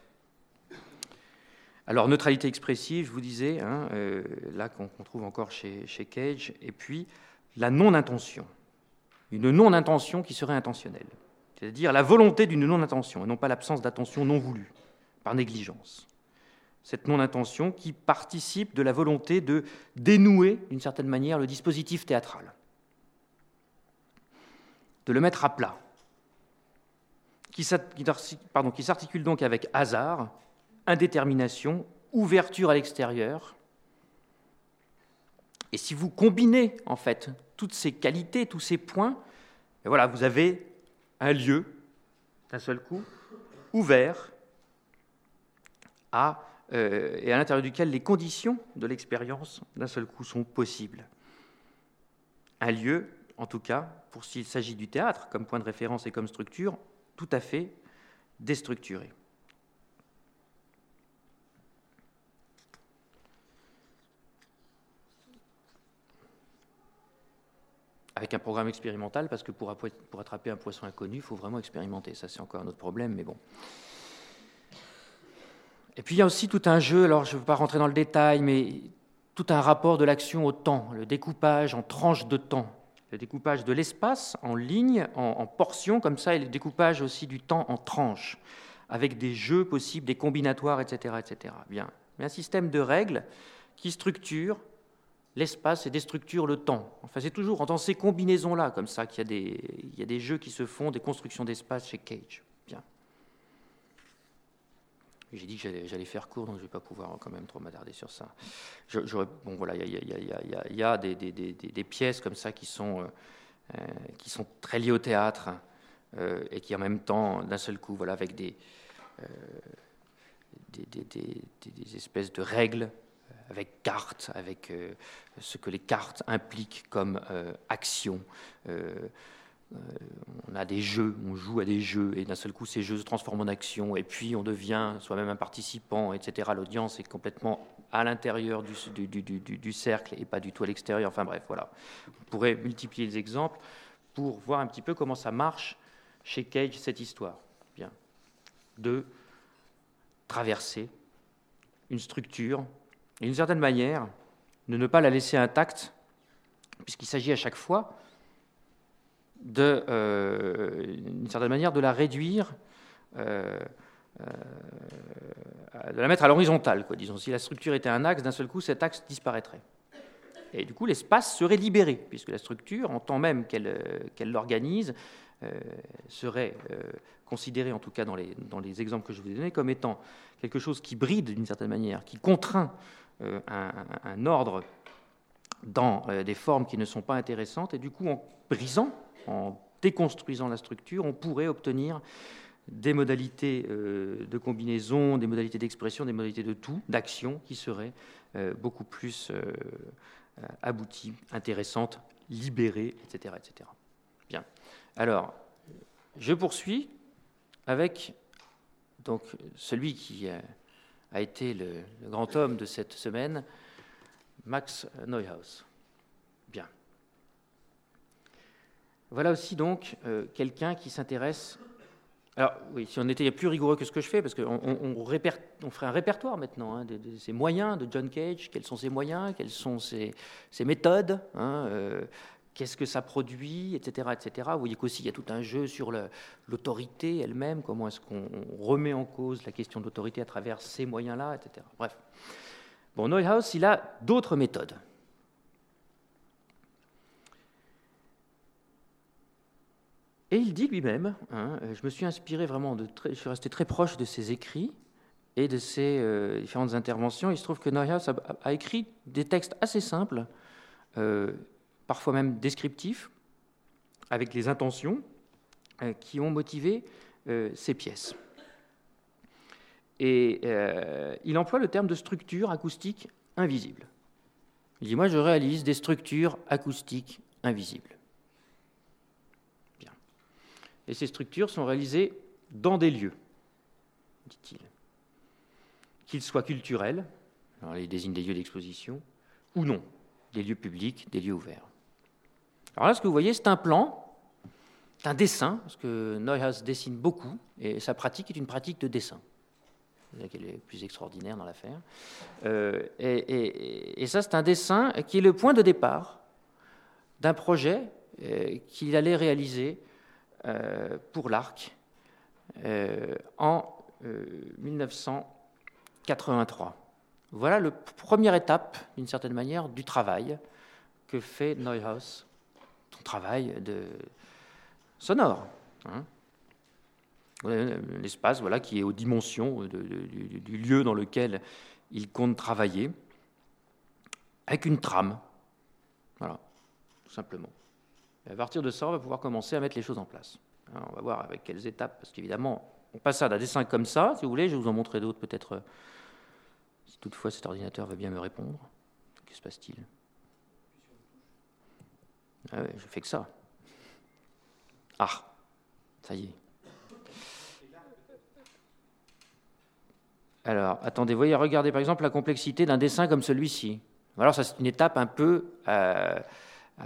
Alors, neutralité expressive, je vous disais, hein, euh, là qu'on qu'on trouve encore chez, chez Cage, et puis la non-intention, une non-intention qui serait intentionnelle, c'est-à-dire la volonté d'une non-intention, et non pas l'absence d'attention non voulue, par négligence. Cette non-intention qui participe de la volonté de dénouer, d'une certaine manière, le dispositif théâtral, de le mettre à plat, qui s'articule donc avec hasard, indétermination, ouverture à l'extérieur. Et si vous combinez, en fait, toutes ces qualités, tous ces points, et voilà, vous avez un lieu, d'un seul coup, ouvert à... Euh, et à l'intérieur duquel les conditions de l'expérience, d'un seul coup, sont possibles. Un lieu, en tout cas, pour s'il s'agit du théâtre, comme point de référence et comme structure, tout à fait déstructuré. Avec un programme expérimental, parce que pour, pour attraper un poisson inconnu, il faut vraiment expérimenter. Ça, c'est encore un autre problème, mais bon... Et puis il y a aussi tout un jeu, alors je ne veux pas rentrer dans le détail, mais tout un rapport de l'action au temps, le découpage en tranches de temps, le découpage de l'espace en lignes, en, en portions comme ça, et le découpage aussi du temps en tranches, avec des jeux possibles, des combinatoires, et cetera, et cetera. Bien, mais un système de règles qui structure l'espace et déstructure le temps. Enfin, c'est toujours dans ces combinaisons-là, comme ça, qu'il y a des, il y a des jeux qui se font, des constructions d'espace chez Cage. Bien. J'ai dit que j'allais, j'allais faire court, donc je ne vais pas pouvoir quand même trop m'attarder sur ça. Je, bon, voilà, il y a, y a, y a, y a, y a des, des, des, des pièces comme ça qui sont, euh, qui sont très liées au théâtre euh, et qui en même temps, d'un seul coup, voilà, avec des, euh, des, des, des, des espèces de règles, avec cartes, avec euh, ce que les cartes impliquent comme euh, action. Euh, Euh, on a des jeux, on joue à des jeux, et d'un seul coup, ces jeux se transforment en action, et puis on devient soi-même un participant, et cetera. L'audience est complètement à l'intérieur du, du, du, du, du cercle et pas du tout à l'extérieur. Enfin bref, voilà. On pourrait multiplier les exemples pour voir un petit peu comment ça marche chez Cage, cette histoire. Bien. De traverser une structure, et d'une certaine manière, de ne pas la laisser intacte, puisqu'il s'agit à chaque fois de, euh, d'une certaine manière, de la réduire, euh, euh, de la mettre à l'horizontale, quoi. Disons, si la structure était un axe, d'un seul coup, cet axe disparaîtrait. Et du coup, l'espace serait libéré, puisque la structure, en tant même qu'elle euh, qu'elle l'organise, euh, serait euh, considérée, en tout cas dans les, dans les exemples que je vous ai donnés, comme étant quelque chose qui bride d'une certaine manière, qui contraint euh, un, un ordre dans euh, des formes qui ne sont pas intéressantes, et du coup, en brisant, en déconstruisant la structure, on pourrait obtenir des modalités euh, de combinaison, des modalités d'expression, des modalités de tout, d'action, qui seraient euh, beaucoup plus euh, abouties, intéressantes, libérées, et cetera, et cetera. Bien. Alors, je poursuis avec donc, celui qui a, a été le, le grand homme de cette semaine, Max Neuhaus. Bien. Voilà aussi donc euh, quelqu'un qui s'intéresse. Alors oui, si on était plus rigoureux que ce que je fais, parce qu'on on, on, réper... on ferait un répertoire maintenant hein, de, de ces moyens de John Cage, quels sont ses moyens, quelles sont ses, ses méthodes, hein, euh, qu'est-ce que ça produit, et cetera, et cetera. Vous voyez qu'aussi il y a tout un jeu sur le, l'autorité elle-même, comment est-ce qu'on remet en cause la question de l'autorité à travers ces moyens-là, et cetera. Bref. Bon, Neuhaus, il a d'autres méthodes. Et il dit lui-même, hein, je me suis inspiré vraiment, de très, je suis resté très proche de ses écrits et de ses euh, différentes interventions. Il se trouve que Neuhaus a, a écrit des textes assez simples, euh, parfois même descriptifs, avec les intentions euh, qui ont motivé euh, ces pièces. Et euh, il emploie le terme de structure acoustique invisible. Il dit, moi je réalise des structures acoustiques invisibles. Bien. Et ces structures sont réalisées dans des lieux, dit-il. Qu'ils soient culturels, alors il désigne des lieux d'exposition, ou non, des lieux publics, des lieux ouverts. Alors là, ce que vous voyez, c'est un plan, c'est un dessin, parce que Neuhaus dessine beaucoup, et sa pratique est une pratique de dessin. C'est qu'elle est plus extraordinaire dans l'affaire. Euh, et, et, et ça, c'est un dessin qui est le point de départ d'un projet euh, qu'il allait réaliser euh, pour l'Arc euh, en euh, mille neuf cent quatre-vingt-trois. Voilà la première étape, d'une certaine manière, du travail que fait Neuhaus, son travail de sonore. Hein. L'espace voilà, qui est aux dimensions de, de, du, du lieu dans lequel il compte travailler, avec une trame. Voilà, tout simplement. Et à partir de ça, on va pouvoir commencer à mettre les choses en place. Alors, on va voir avec quelles étapes, parce qu'évidemment, on passe d'un dessin comme ça, si vous voulez, je vais vous en montrer d'autres peut-être, si toutefois cet ordinateur veut bien me répondre. Que se passe-t-il ? Ah ouais, je fais que ça. Ah, ça y est. Alors, attendez, voyez, regardez par exemple la complexité d'un dessin comme celui-ci. Alors, ça, c'est une étape un peu, euh, euh,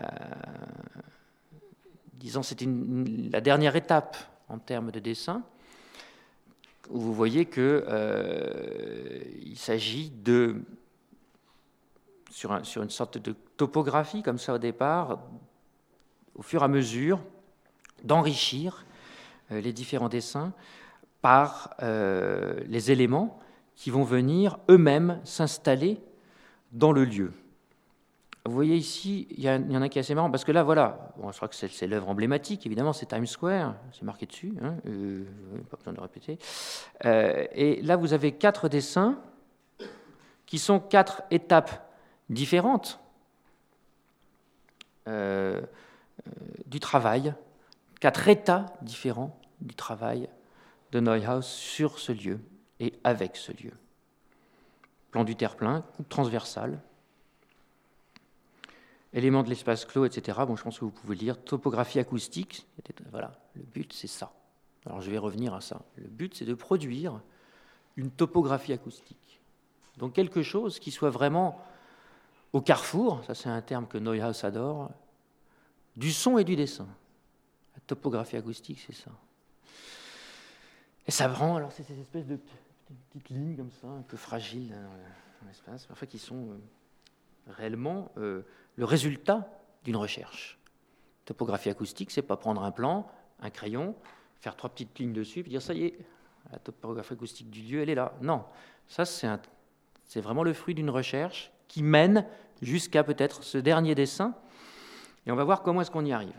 disons, c'est une, la dernière étape en termes de dessin, où vous voyez que euh, il s'agit de, sur, un, sur une sorte de topographie comme ça au départ, au fur et à mesure, d'enrichir euh, les différents dessins par euh, les éléments qui vont venir eux-mêmes s'installer dans le lieu. Vous voyez ici, il y, a, il y en a qui est assez marrant, parce que là, voilà, bon, je crois que c'est, c'est l'œuvre emblématique, évidemment, c'est Times Square, c'est marqué dessus, hein, euh, pas besoin de répéter. Euh, et là, vous avez quatre dessins qui sont quatre étapes différentes euh, euh, du travail, quatre états différents du travail de Neuhaus sur ce lieu et avec ce lieu. Plan du terre-plein, coupe transversale, éléments de l'espace clos, et cetera. Bon, je pense que vous pouvez lire topographie acoustique. Voilà, le but, c'est ça. Alors, je vais revenir à ça. Le but, c'est de produire une topographie acoustique. Donc, quelque chose qui soit vraiment au carrefour, ça c'est un terme que Neuhaus adore, du son et du dessin. La topographie acoustique, c'est ça. Et ça prend, alors c'est ces espèces de petites lignes comme ça, un peu fragiles dans l'espace, parfois qui sont euh, réellement euh, le résultat d'une recherche. Topographie acoustique, c'est pas prendre un plan, un crayon, faire trois petites lignes dessus, puis dire ça y est, la topographie acoustique du lieu, elle est là. Non, ça c'est, un, c'est vraiment le fruit d'une recherche qui mène jusqu'à peut-être ce dernier dessin, et on va voir comment est-ce qu'on y arrive.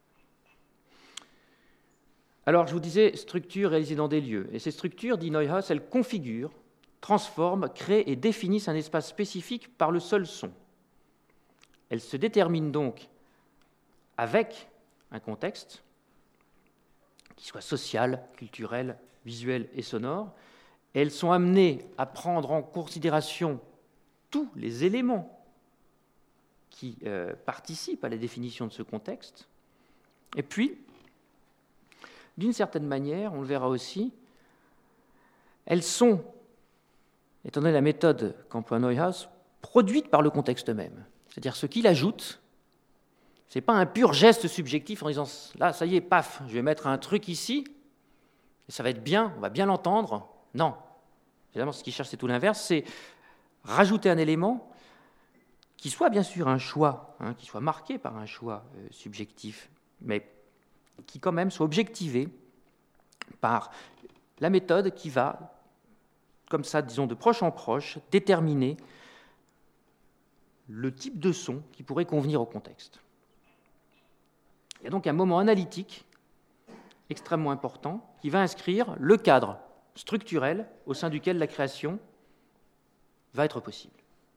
Alors, je vous disais, structure réalisée dans des lieux. Et ces structures, dit Neuhaus, elles configurent, transforment, créent et définissent un espace spécifique par le seul son. Elles se déterminent donc avec un contexte, qui soit social, culturel, visuel et sonore. Et elles sont amenées à prendre en considération tous les éléments qui euh, participent à la définition de ce contexte. Et puis, d'une certaine manière, on le verra aussi, elles sont, étant donné la méthode qu'emploie Neuhaus, produites par le contexte même. C'est-à-dire ce qu'il ajoute, ce n'est pas un pur geste subjectif en disant « là, ça y est, paf, je vais mettre un truc ici, et ça va être bien, on va bien l'entendre ». Non. Évidemment, ce qu'il cherche, c'est tout l'inverse, c'est rajouter un élément qui soit bien sûr un choix, hein, qui soit marqué par un choix euh, subjectif, mais qui quand même soit objectivé par la méthode qui va, comme ça, disons, de proche en proche, déterminer le type de son qui pourrait convenir au contexte. Il y a donc un moment analytique extrêmement important qui va inscrire le cadre structurel au sein duquel la création va être possible.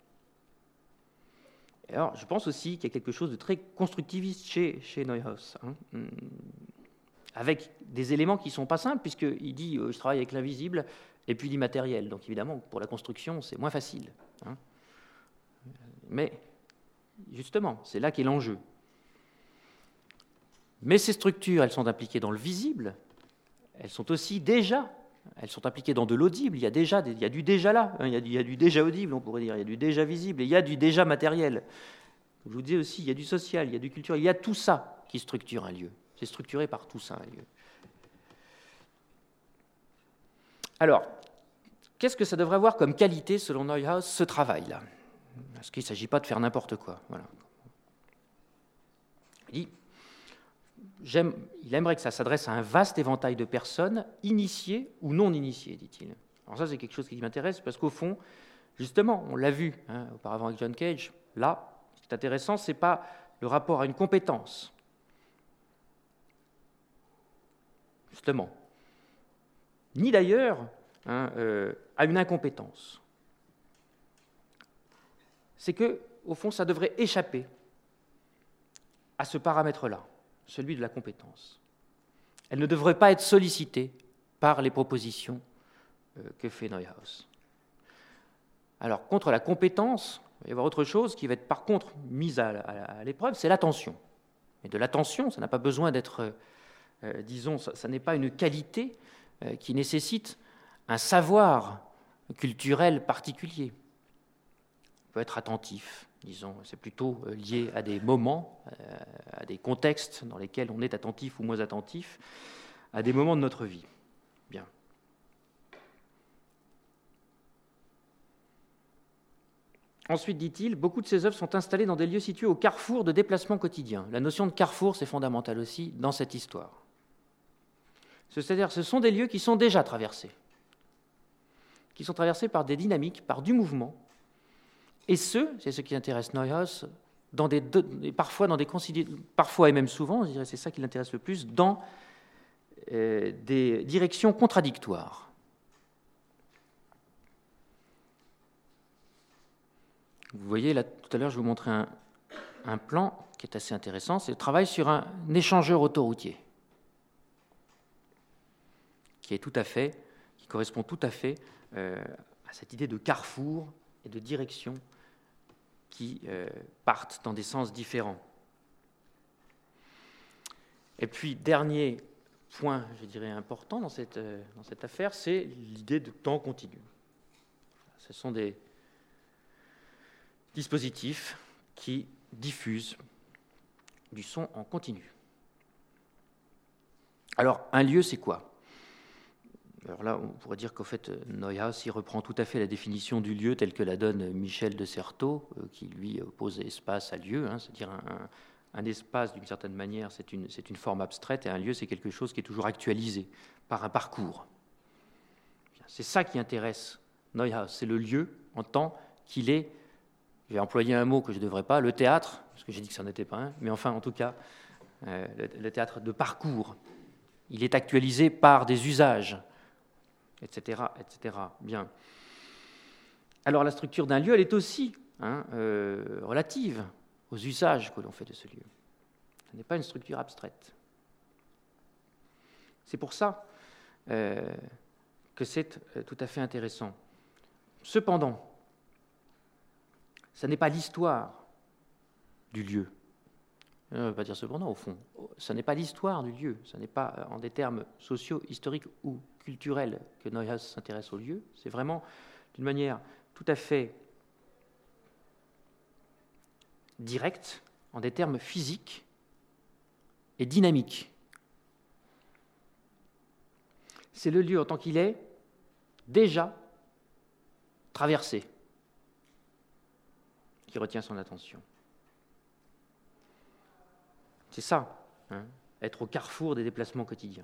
Et alors, je pense aussi qu'il y a quelque chose de très constructiviste chez, chez Neuhaus, hein, avec des éléments qui ne sont pas simples, puisqu'il dit euh, « je travaille avec l'invisible et puis l'immatériel ». Donc évidemment, pour la construction, c'est moins facile. Hein. Mais justement, c'est là qu'est l'enjeu. Mais ces structures, elles sont impliquées dans le visible, elles sont aussi déjà, elles sont impliquées dans de l'audible, il y a déjà, des, il y a du déjà là, hein, il, y a du, il y a du déjà audible, on pourrait dire, il y a du déjà visible, et il y a du déjà matériel. Je vous disais aussi, il y a du social, il y a du culturel, il y a tout ça qui structure un lieu. C'est structuré par tout ça, un lieu. Alors, qu'est-ce que ça devrait avoir comme qualité, selon Neuhaus, ce travail-là ? Parce qu'il ne s'agit pas de faire n'importe quoi. Voilà. Il dit, j'aime, il aimerait que ça s'adresse à un vaste éventail de personnes, initiées ou non initiées, dit-il. Alors ça, c'est quelque chose qui m'intéresse, parce qu'au fond, justement, on l'a vu hein, auparavant avec John Cage, là, ce qui est intéressant, ce n'est pas le rapport à une compétence, justement, ni d'ailleurs hein, euh, à une incompétence. C'est que, au fond, ça devrait échapper à ce paramètre-là, celui de la compétence. Elle ne devrait pas être sollicitée par les propositions euh, que fait Neuhaus. Alors, contre la compétence, il va y avoir autre chose qui va être par contre mise à, à, à l'épreuve, c'est l'attention. Et de l'attention, ça n'a pas besoin d'être... Euh, disons, ça, ça n'est pas une qualité euh, qui nécessite un savoir culturel particulier. On peut être attentif, disons, c'est plutôt euh, lié à des moments, euh, à des contextes dans lesquels on est attentif ou moins attentif, à des moments de notre vie. Bien. Ensuite, dit-il, beaucoup de ces œuvres sont installées dans des lieux situés au carrefour de déplacements quotidiens. La notion de carrefour, c'est fondamental aussi dans cette histoire. C'est-à-dire, ce sont des lieux qui sont déjà traversés, qui sont traversés par des dynamiques, par du mouvement, et ce, c'est ce qui intéresse Neuhaus, dans des, parfois, dans des parfois et même souvent, je dirais, c'est ça qui l'intéresse le plus, dans euh, des directions contradictoires. Vous voyez, là, tout à l'heure, je vous montrais un, un plan qui est assez intéressant, c'est le travail sur un échangeur autoroutier, qui est tout à fait, qui correspond tout à fait euh, à cette idée de carrefour et de direction qui euh, partent dans des sens différents. Et puis, dernier point, je dirais, important dans cette, euh, dans cette affaire, c'est l'idée de temps continu. Ce sont des dispositifs qui diffusent du son en continu. Alors, un lieu, c'est quoi ? Alors là, on pourrait dire qu'au fait, Neuhaus y reprend tout à fait la définition du lieu telle que la donne Michel de Certeau, euh, qui lui oppose espace à lieu, hein, c'est-à-dire un, un, un espace, d'une certaine manière, c'est une, c'est une forme abstraite, et un lieu, c'est quelque chose qui est toujours actualisé par un parcours. C'est ça qui intéresse Neuhaus, c'est le lieu en tant qu'il est j'ai employé un mot que je ne devrais pas, le théâtre, parce que j'ai dit que ça n'en était pas un, mais enfin, en tout cas, euh, le, le théâtre de parcours. Il est actualisé par des usages, et cetera, et cetera. Bien. Alors, la structure d'un lieu, elle est aussi hein, euh, relative aux usages que l'on fait de ce lieu. Ce n'est pas une structure abstraite. C'est pour ça euh, que c'est euh, tout à fait intéressant. Cependant, ce n'est pas l'histoire du lieu. Je ne veux pas dire cependant, au fond. Ce n'est pas l'histoire du lieu. Ce n'est pas en des termes sociaux, historiques ou culturels que Neuhaus s'intéresse au lieu. C'est vraiment d'une manière tout à fait directe, en des termes physiques et dynamiques. C'est le lieu en tant qu'il est déjà traversé qui retient son attention. C'est ça, hein, être au carrefour des déplacements quotidiens.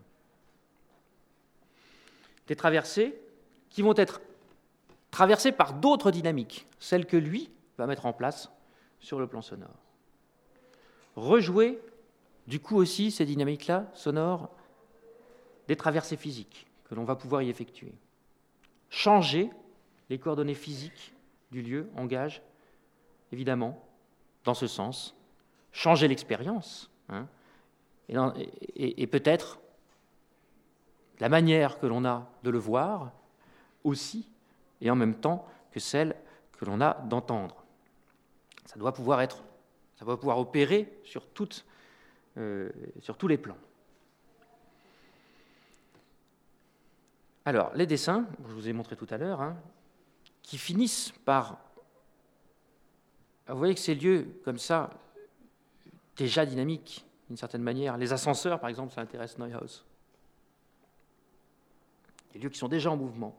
Des traversées qui vont être traversées par d'autres dynamiques, celles que lui va mettre en place sur le plan sonore. Rejouer, du coup aussi, ces dynamiques-là, sonores, des traversées physiques que l'on va pouvoir y effectuer. Changer les coordonnées physiques du lieu engage, évidemment, dans ce sens, changer l'expérience, hein, et, et, et peut-être la manière que l'on a de le voir aussi, et en même temps que celle que l'on a d'entendre. Ça doit pouvoir être, ça doit pouvoir opérer sur, toutes, euh, sur tous les plans. Alors, les dessins, je vous ai montré tout à l'heure, hein, qui finissent par... Vous voyez que ces lieux comme ça, déjà dynamiques, d'une certaine manière, les ascenseurs, par exemple, ça intéresse Neuhaus. Des lieux qui sont déjà en mouvement.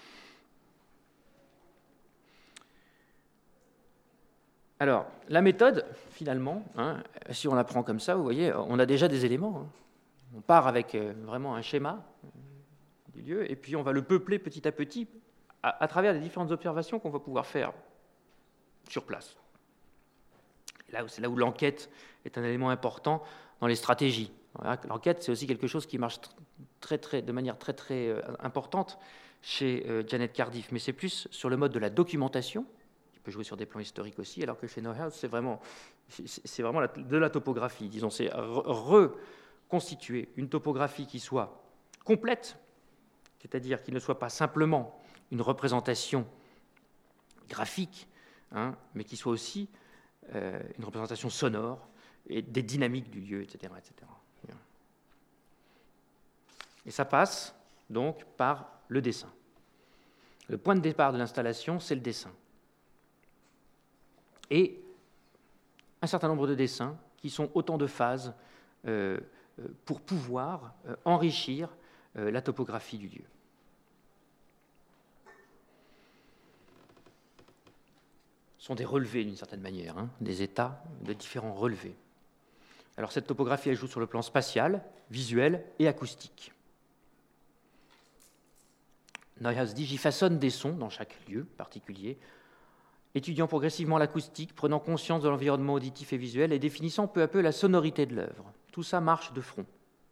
Alors, la méthode, finalement, hein, si on la prend comme ça, vous voyez, on a déjà des éléments. Hein. On part avec euh, vraiment un schéma du lieu, et puis on va le peupler petit à petit à, à travers les différentes observations qu'on va pouvoir faire sur place. Là où, c'est là où l'enquête est un élément important dans les stratégies. Voilà, l'enquête, c'est aussi quelque chose qui marche très, très, de manière très, très euh, importante chez euh, Janet Cardiff, mais c'est plus sur le mode de la documentation, qui peut jouer sur des plans historiques aussi, alors que chez Neuhaus, c'est vraiment, c'est, c'est vraiment la, de la topographie. Disons, c'est reconstituer une topographie qui soit complète, c'est-à-dire qui ne soit pas simplement une représentation graphique, hein, mais qui soit aussi euh, une représentation sonore et des dynamiques du lieu, et cetera, et cetera. Et ça passe donc par le dessin. Le point de départ de l'installation, c'est le dessin. Et un certain nombre de dessins qui sont autant de phases euh, pour pouvoir euh, enrichir euh, la topographie du lieu. Ce sont des relevés d'une certaine manière, hein, des états de différents relevés. Alors cette topographie, elle joue sur le plan spatial, visuel et acoustique. Neuhaus dit « J'y façonne des sons dans chaque lieu particulier, étudiant progressivement l'acoustique, prenant conscience de l'environnement auditif et visuel et définissant peu à peu la sonorité de l'œuvre. Tout ça marche de front. »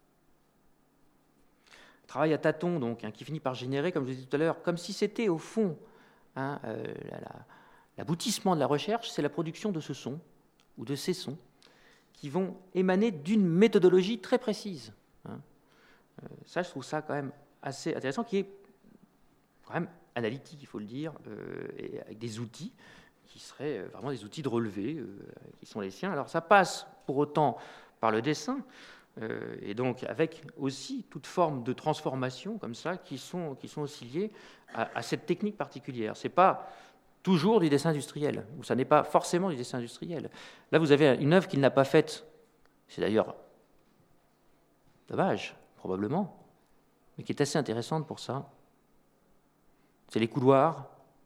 Travail à tâtons, donc, hein, qui finit par générer, comme je disais tout à l'heure, comme si c'était au fond hein, euh, la, la, l'aboutissement de la recherche, c'est la production de ce son, ou de ces sons, qui vont émaner d'une méthodologie très précise. Hein. Euh, ça, je trouve ça quand même assez intéressant, qui est quand même analytique, il faut le dire, euh, et avec des outils qui seraient vraiment des outils de relevé, euh, qui sont les siens. Alors ça passe pour autant par le dessin, euh, et donc avec aussi toute forme de transformation comme ça, qui sont, qui sont aussi liées à, à cette technique particulière. Ce n'est pas toujours du dessin industriel, ou ça n'est pas forcément du dessin industriel. Là, vous avez une œuvre qu'il n'a pas faite, c'est d'ailleurs dommage, probablement, mais qui est assez intéressante pour ça. C'est les couloirs,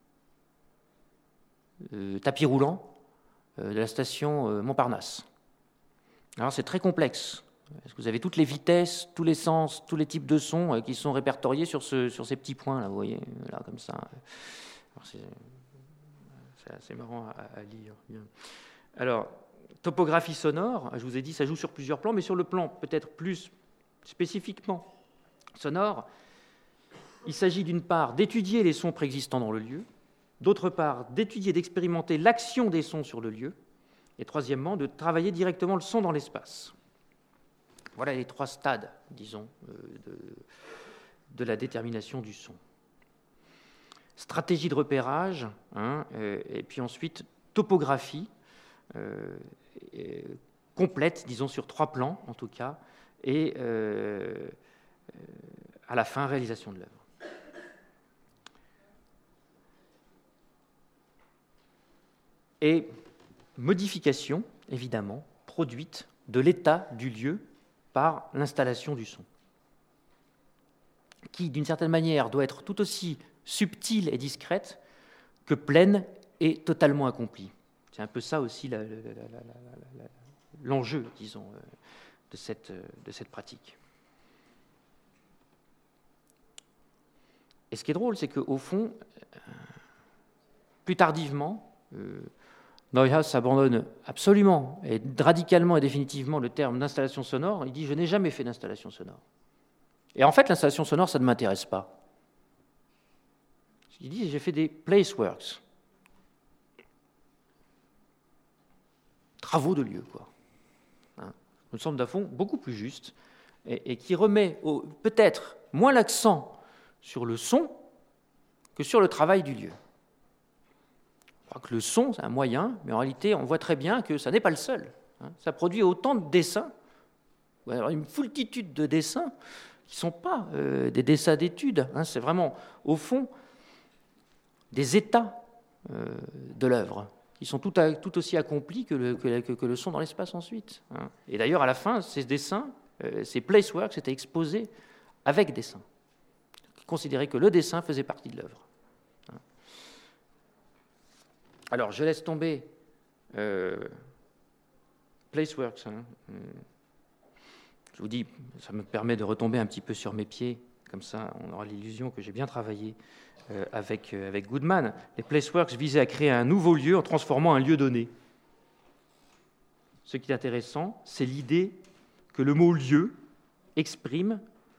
euh, tapis roulants euh, de la station euh, Montparnasse. Alors c'est très complexe, parce que vous avez toutes les vitesses, tous les sens, tous les types de sons euh, qui sont répertoriés sur, ce, sur ces petits points, là, vous voyez, là, comme ça. Alors, c'est, c'est assez marrant à, à lire. Bien. Alors, topographie sonore, je vous ai dit, ça joue sur plusieurs plans, mais sur le plan peut-être plus spécifiquement sonore, il s'agit d'une part d'étudier les sons préexistants dans le lieu, d'autre part d'étudier, d'expérimenter l'action des sons sur le lieu, et troisièmement de travailler directement le son dans l'espace. Voilà les trois stades, disons, de, de la détermination du son. Stratégie de repérage, hein, et puis ensuite topographie, euh, et, complète, disons, sur trois plans en tout cas, et euh, à la fin, réalisation de l'œuvre. Et modification, évidemment, produite de l'état du lieu par l'installation du son, qui, d'une certaine manière, doit être tout aussi subtile et discrète que pleine et totalement accomplie. C'est un peu ça aussi la, la, la, la, la, l'enjeu, disons, de cette, de cette pratique. Et ce qui est drôle, c'est qu'au fond, plus tardivement, euh, Neuhaus abandonne absolument et radicalement et définitivement le terme d'installation sonore. Il dit « je n'ai jamais fait d'installation sonore ». Et en fait, l'installation sonore, ça ne m'intéresse pas. Il dit « j'ai fait des placeworks ». Travaux de lieu, quoi. Hein, me semble d'un fond beaucoup plus juste et, et qui remet au, peut-être moins l'accent sur le son que sur le travail du lieu. Je crois que le son, c'est un moyen, mais en réalité, on voit très bien que ça n'est pas le seul. Hein. Ça produit autant de dessins, alors une foultitude de dessins qui ne sont pas euh, des dessins d'études. Hein. C'est vraiment, au fond, des états euh, de l'œuvre qui sont tout, à, tout aussi accomplis que le, que, que, que le son dans l'espace ensuite. Hein. Et d'ailleurs, à la fin, ces dessins, euh, ces placeworks étaient exposés avec dessin. Considérer que le dessin faisait partie de l'œuvre. Alors, je laisse tomber euh, Placeworks. Hein. Je vous dis, ça me permet de retomber un petit peu sur mes pieds, comme ça on aura l'illusion que j'ai bien travaillé euh, avec, euh, avec Goodman. Les Placeworks visaient à créer un nouveau lieu en transformant un lieu donné. Ce qui est intéressant, c'est l'idée que le mot « lieu » exprime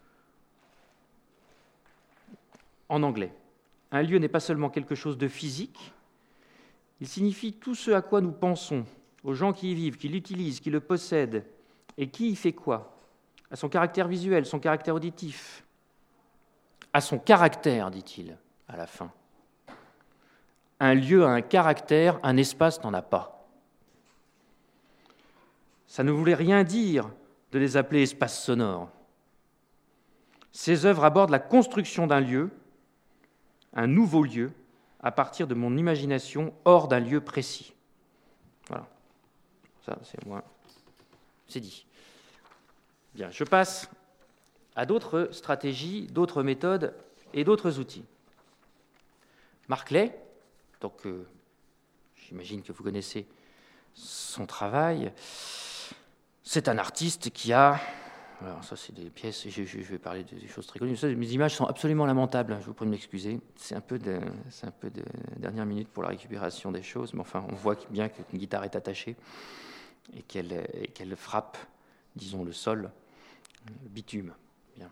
en anglais. Un lieu n'est pas seulement quelque chose de physique, il signifie tout ce à quoi nous pensons, aux gens qui y vivent, qui l'utilisent, qui le possèdent, et qui y fait quoi ? À son caractère visuel, son caractère auditif, à son caractère, dit-il, à la fin. Un lieu a un caractère, un espace n'en a pas. Ça ne voulait rien dire de les appeler espaces sonores. Ces œuvres abordent la construction d'un lieu, un nouveau lieu, à partir de mon imagination hors d'un lieu précis. Voilà. Ça, c'est moi. C'est dit. Bien, je passe à d'autres stratégies, d'autres méthodes et d'autres outils. Marclay, donc euh, j'imagine que vous connaissez son travail, c'est un artiste qui a... Alors ça, c'est des pièces, je, je, je vais parler de, des choses très connues. Ça, mes images sont absolument lamentables, je vous prie de m'excuser. C'est un peu de, c'est un peu de dernière minute pour la récupération des choses, mais enfin, on voit bien qu'une guitare est attachée et qu'elle, et qu'elle frappe, disons, le sol, le bitume. Bien.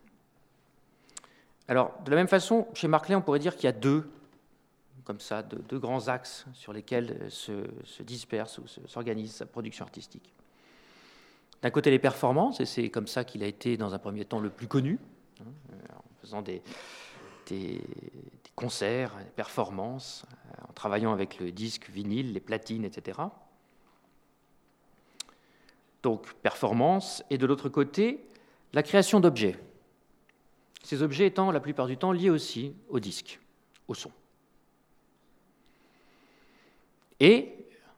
Alors, de la même façon, chez Marclay, on pourrait dire qu'il y a deux, comme ça, deux, deux grands axes sur lesquels se, se disperse ou se, s'organise sa production artistique. D'un côté, les performances, et c'est comme ça qu'il a été, dans un premier temps, le plus connu, hein, en faisant des, des, des concerts, des performances, en travaillant avec le disque, vinyle, les platines, et cetera. Donc, performance, et de l'autre côté, la création d'objets. Ces objets étant, la plupart du temps, liés aussi au disque, au son. Et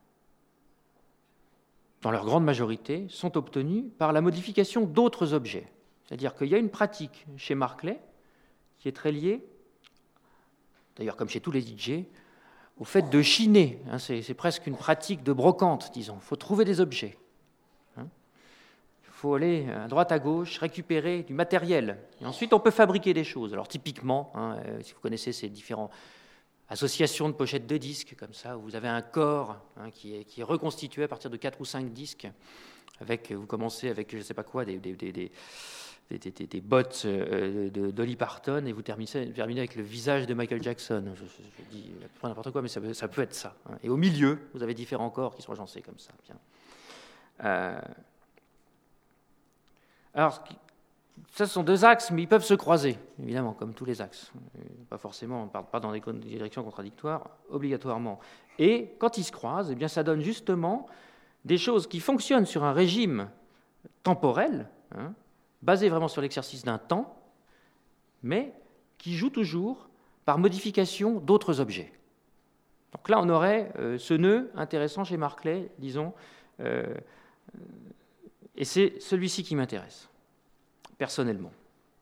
dans leur grande majorité, sont obtenus par la modification d'autres objets. C'est-à-dire qu'il y a une pratique chez Marclay qui est très liée, d'ailleurs comme chez tous les D J, au fait de chiner. Hein, c'est, c'est presque une pratique de brocante, disons. Il faut trouver des objets. Hein. Il faut aller à droite, à gauche, récupérer du matériel. Et ensuite, on peut fabriquer des choses. Alors typiquement, hein, si vous connaissez ces différents association de pochettes de disques, comme ça, où vous avez un corps hein, qui, est, qui est reconstitué à partir de quatre ou cinq disques. Avec, vous commencez avec, je ne sais pas quoi, des, des, des, des, des, des, des bottes euh, de Dolly Parton, et vous terminez, terminez avec le visage de Michael Jackson. Je, je, je dis n'importe quoi, mais ça, ça peut être ça. Hein. Et au milieu, vous avez différents corps qui sont agencés comme ça. Bien. Euh, alors, ça, ce sont deux axes, mais ils peuvent se croiser, évidemment, comme tous les axes. Pas forcément, on ne parle pas dans des directions contradictoires, obligatoirement. Et quand ils se croisent, eh bien, ça donne justement des choses qui fonctionnent sur un régime temporel, hein, basé vraiment sur l'exercice d'un temps, mais qui jouent toujours par modification d'autres objets. Donc là, on aurait euh, ce nœud intéressant chez Markley, disons, euh, et c'est celui-ci qui m'intéresse, personnellement.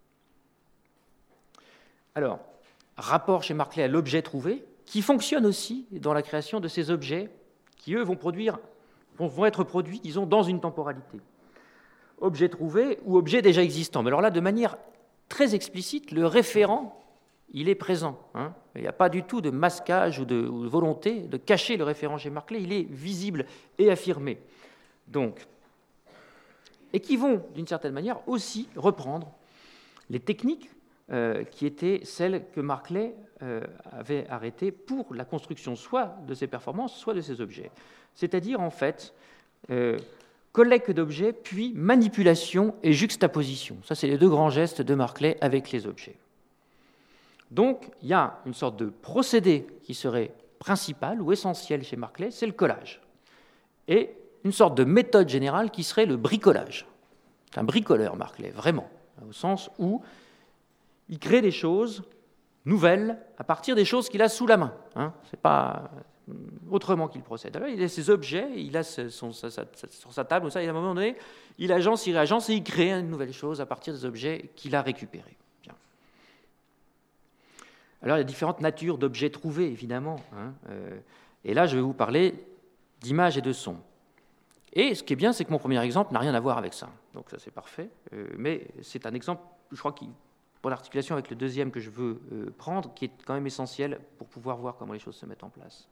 Alors, rapport chez Markley à l'objet trouvé, qui fonctionne aussi dans la création de ces objets qui, eux, vont produire, vont être produits, disons, dans une temporalité. Objet trouvé ou objet déjà existant. Mais alors là, de manière très explicite, le référent, il est présent. Hein. Il n'y a pas du tout de masquage ou de, ou de volonté de cacher le référent chez Markley, il est visible et affirmé. Donc, et qui vont, d'une certaine manière, aussi reprendre les techniques euh, qui étaient celles que Markley euh, avait arrêtées pour la construction soit de ses performances, soit de ses objets. C'est-à-dire, en fait, euh, collecte d'objets, puis manipulation et juxtaposition. Ça, c'est les deux grands gestes de Markley avec les objets. Donc, il y a une sorte de procédé qui serait principal ou essentiel chez Markley, c'est le collage. Et une sorte de méthode générale qui serait le bricolage. C'est un bricoleur, Markley, vraiment, au sens où il crée des choses nouvelles à partir des choses qu'il a sous la main. Hein. C'est pas autrement qu'il procède. Alors, il a ses objets, il a son, sa, sa, sur sa table, ça, et à un moment donné, il agence, il réagence et il crée une nouvelle chose à partir des objets qu'il a récupérés. Bien. Alors, il y a différentes natures d'objets trouvés, évidemment. Hein. Euh, et là, je vais vous parler d'images et de sons. Et ce qui est bien, c'est que mon premier exemple n'a rien à voir avec ça. Donc ça, c'est parfait. Euh, mais c'est un exemple, je crois, qui, pour l'articulation avec le deuxième que je veux euh, prendre, qui est quand même essentiel pour pouvoir voir comment les choses se mettent en place.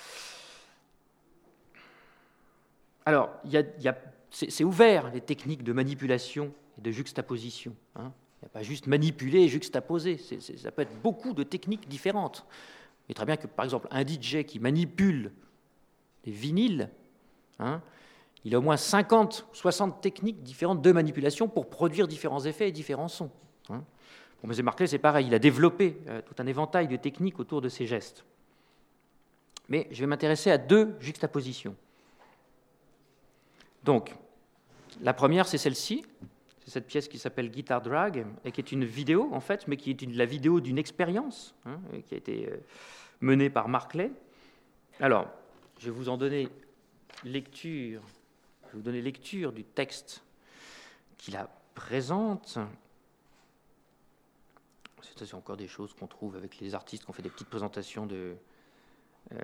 Alors, il y a, il y a, c'est, c'est ouvert, les techniques de manipulation et de juxtaposition. Hein. Il n'y a pas juste manipuler et juxtaposer. C'est, c'est, ça peut être beaucoup de techniques différentes. Il est très bien que, par exemple, un D J qui manipule des vinyles, hein, il a au moins cinquante, soixante techniques différentes de manipulation pour produire différents effets et différents sons. Hein. Pour M. Markley, c'est pareil, il a développé euh, tout un éventail de techniques autour de ces gestes. Mais je vais m'intéresser à deux juxtapositions. Donc, la première, c'est celle-ci, c'est cette pièce qui s'appelle Guitar Drag, et qui est une vidéo, en fait, mais qui est une, la vidéo d'une expérience, hein, qui a été euh, menée par Markley. Alors, je vais vous en donner lecture. Je vais vous donner lecture du texte qui la présente. C'est encore des choses qu'on trouve avec les artistes qui ont fait des petites présentations de, euh,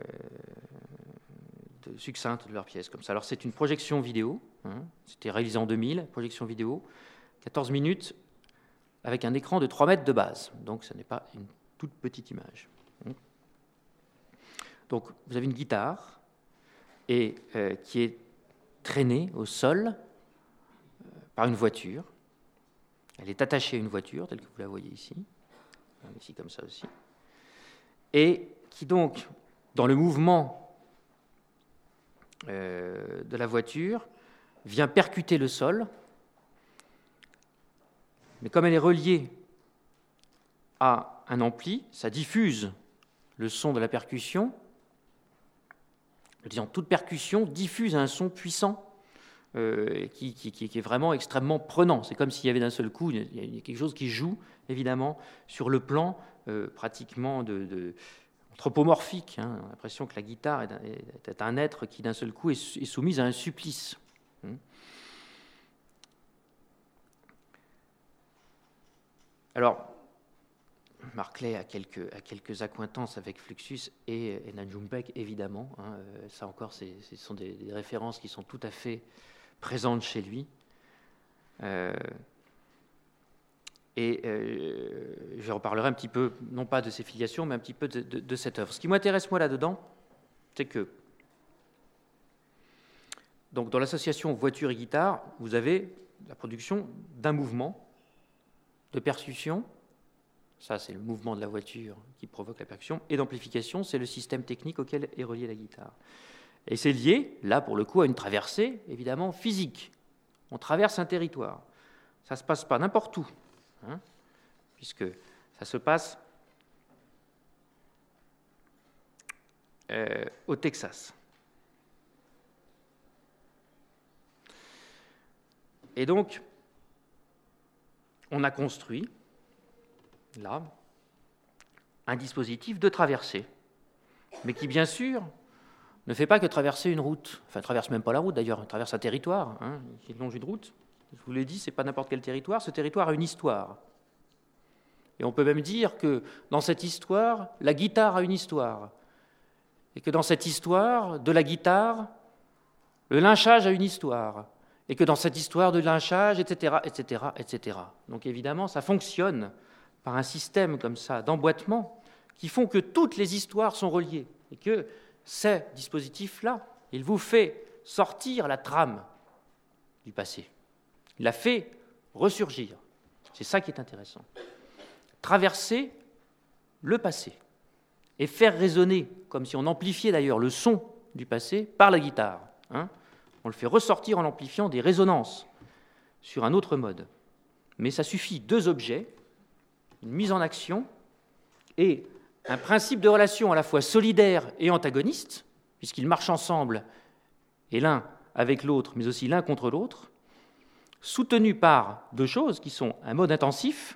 de succinctes de leurs pièces comme ça. Alors c'est une projection vidéo, hein, c'était réalisé en deux mille, projection vidéo, quatorze minutes avec un écran de trois mètres de base. Donc ce n'est pas une toute petite image. Donc vous avez une guitare et, euh, qui est traînée au sol euh, par une voiture. Elle est attachée à une voiture, telle que vous la voyez ici, ici comme ça aussi, et qui donc, dans le mouvement euh, de la voiture, vient percuter le sol, mais comme elle est reliée à un ampli, ça diffuse le son de la percussion. Disons, toute percussion diffuse un son puissant euh, qui, qui, qui est vraiment extrêmement prenant. C'est comme s'il y avait d'un seul coup, il y a quelque chose qui joue, évidemment, sur le plan euh, pratiquement de, de, anthropomorphique. Hein. On a l'impression que la guitare est un, est un être qui, d'un seul coup, est, est soumise à un supplice. Hein. Alors, Markley a quelques, a quelques accointances avec Fluxus et, et Najumpek, évidemment. Hein, ça encore, c'est, ce sont des, des références qui sont tout à fait présentes chez lui. Euh, Et euh, je reparlerai un petit peu, non pas de ces filiations, mais un petit peu de, de, de cette œuvre. Ce qui m'intéresse, moi, là-dedans, c'est que, donc, dans l'association voiture et guitare, vous avez la production d'un mouvement de percussion, ça c'est le mouvement de la voiture qui provoque la percussion, et d'amplification, c'est le système technique auquel est reliée la guitare. Et c'est lié, là, pour le coup, à une traversée, évidemment, physique. On traverse un territoire. Ça ne se passe pas n'importe où. Hein, puisque ça se passe euh, au Texas. Et donc, on a construit, là, un dispositif de traversée, mais qui, bien sûr, ne fait pas que traverser une route. Enfin, ne traverse même pas la route, d'ailleurs, il traverse un territoire, hein, qui longe une route. Je vous l'ai dit, ce n'est pas n'importe quel territoire, ce territoire a une histoire. Et on peut même dire que dans cette histoire, la guitare a une histoire. Et que dans cette histoire de la guitare, le lynchage a une histoire. Et que dans cette histoire de lynchage, et cetera, et cetera, et cetera. Donc évidemment, ça fonctionne par un système comme ça d'emboîtement qui font que toutes les histoires sont reliées. Et que ces dispositifs-là, il vous fait sortir la trame du passé. Il la fait ressurgir. C'est ça qui est intéressant. Traverser le passé et faire résonner, comme si on amplifiait d'ailleurs le son du passé par la guitare. Hein. On le fait ressortir en amplifiant des résonances sur un autre mode. Mais ça suffit, deux objets, une mise en action et un principe de relation à la fois solidaire et antagoniste, puisqu'ils marchent ensemble, et l'un avec l'autre, mais aussi l'un contre l'autre, soutenu par deux choses qui sont un mode intensif,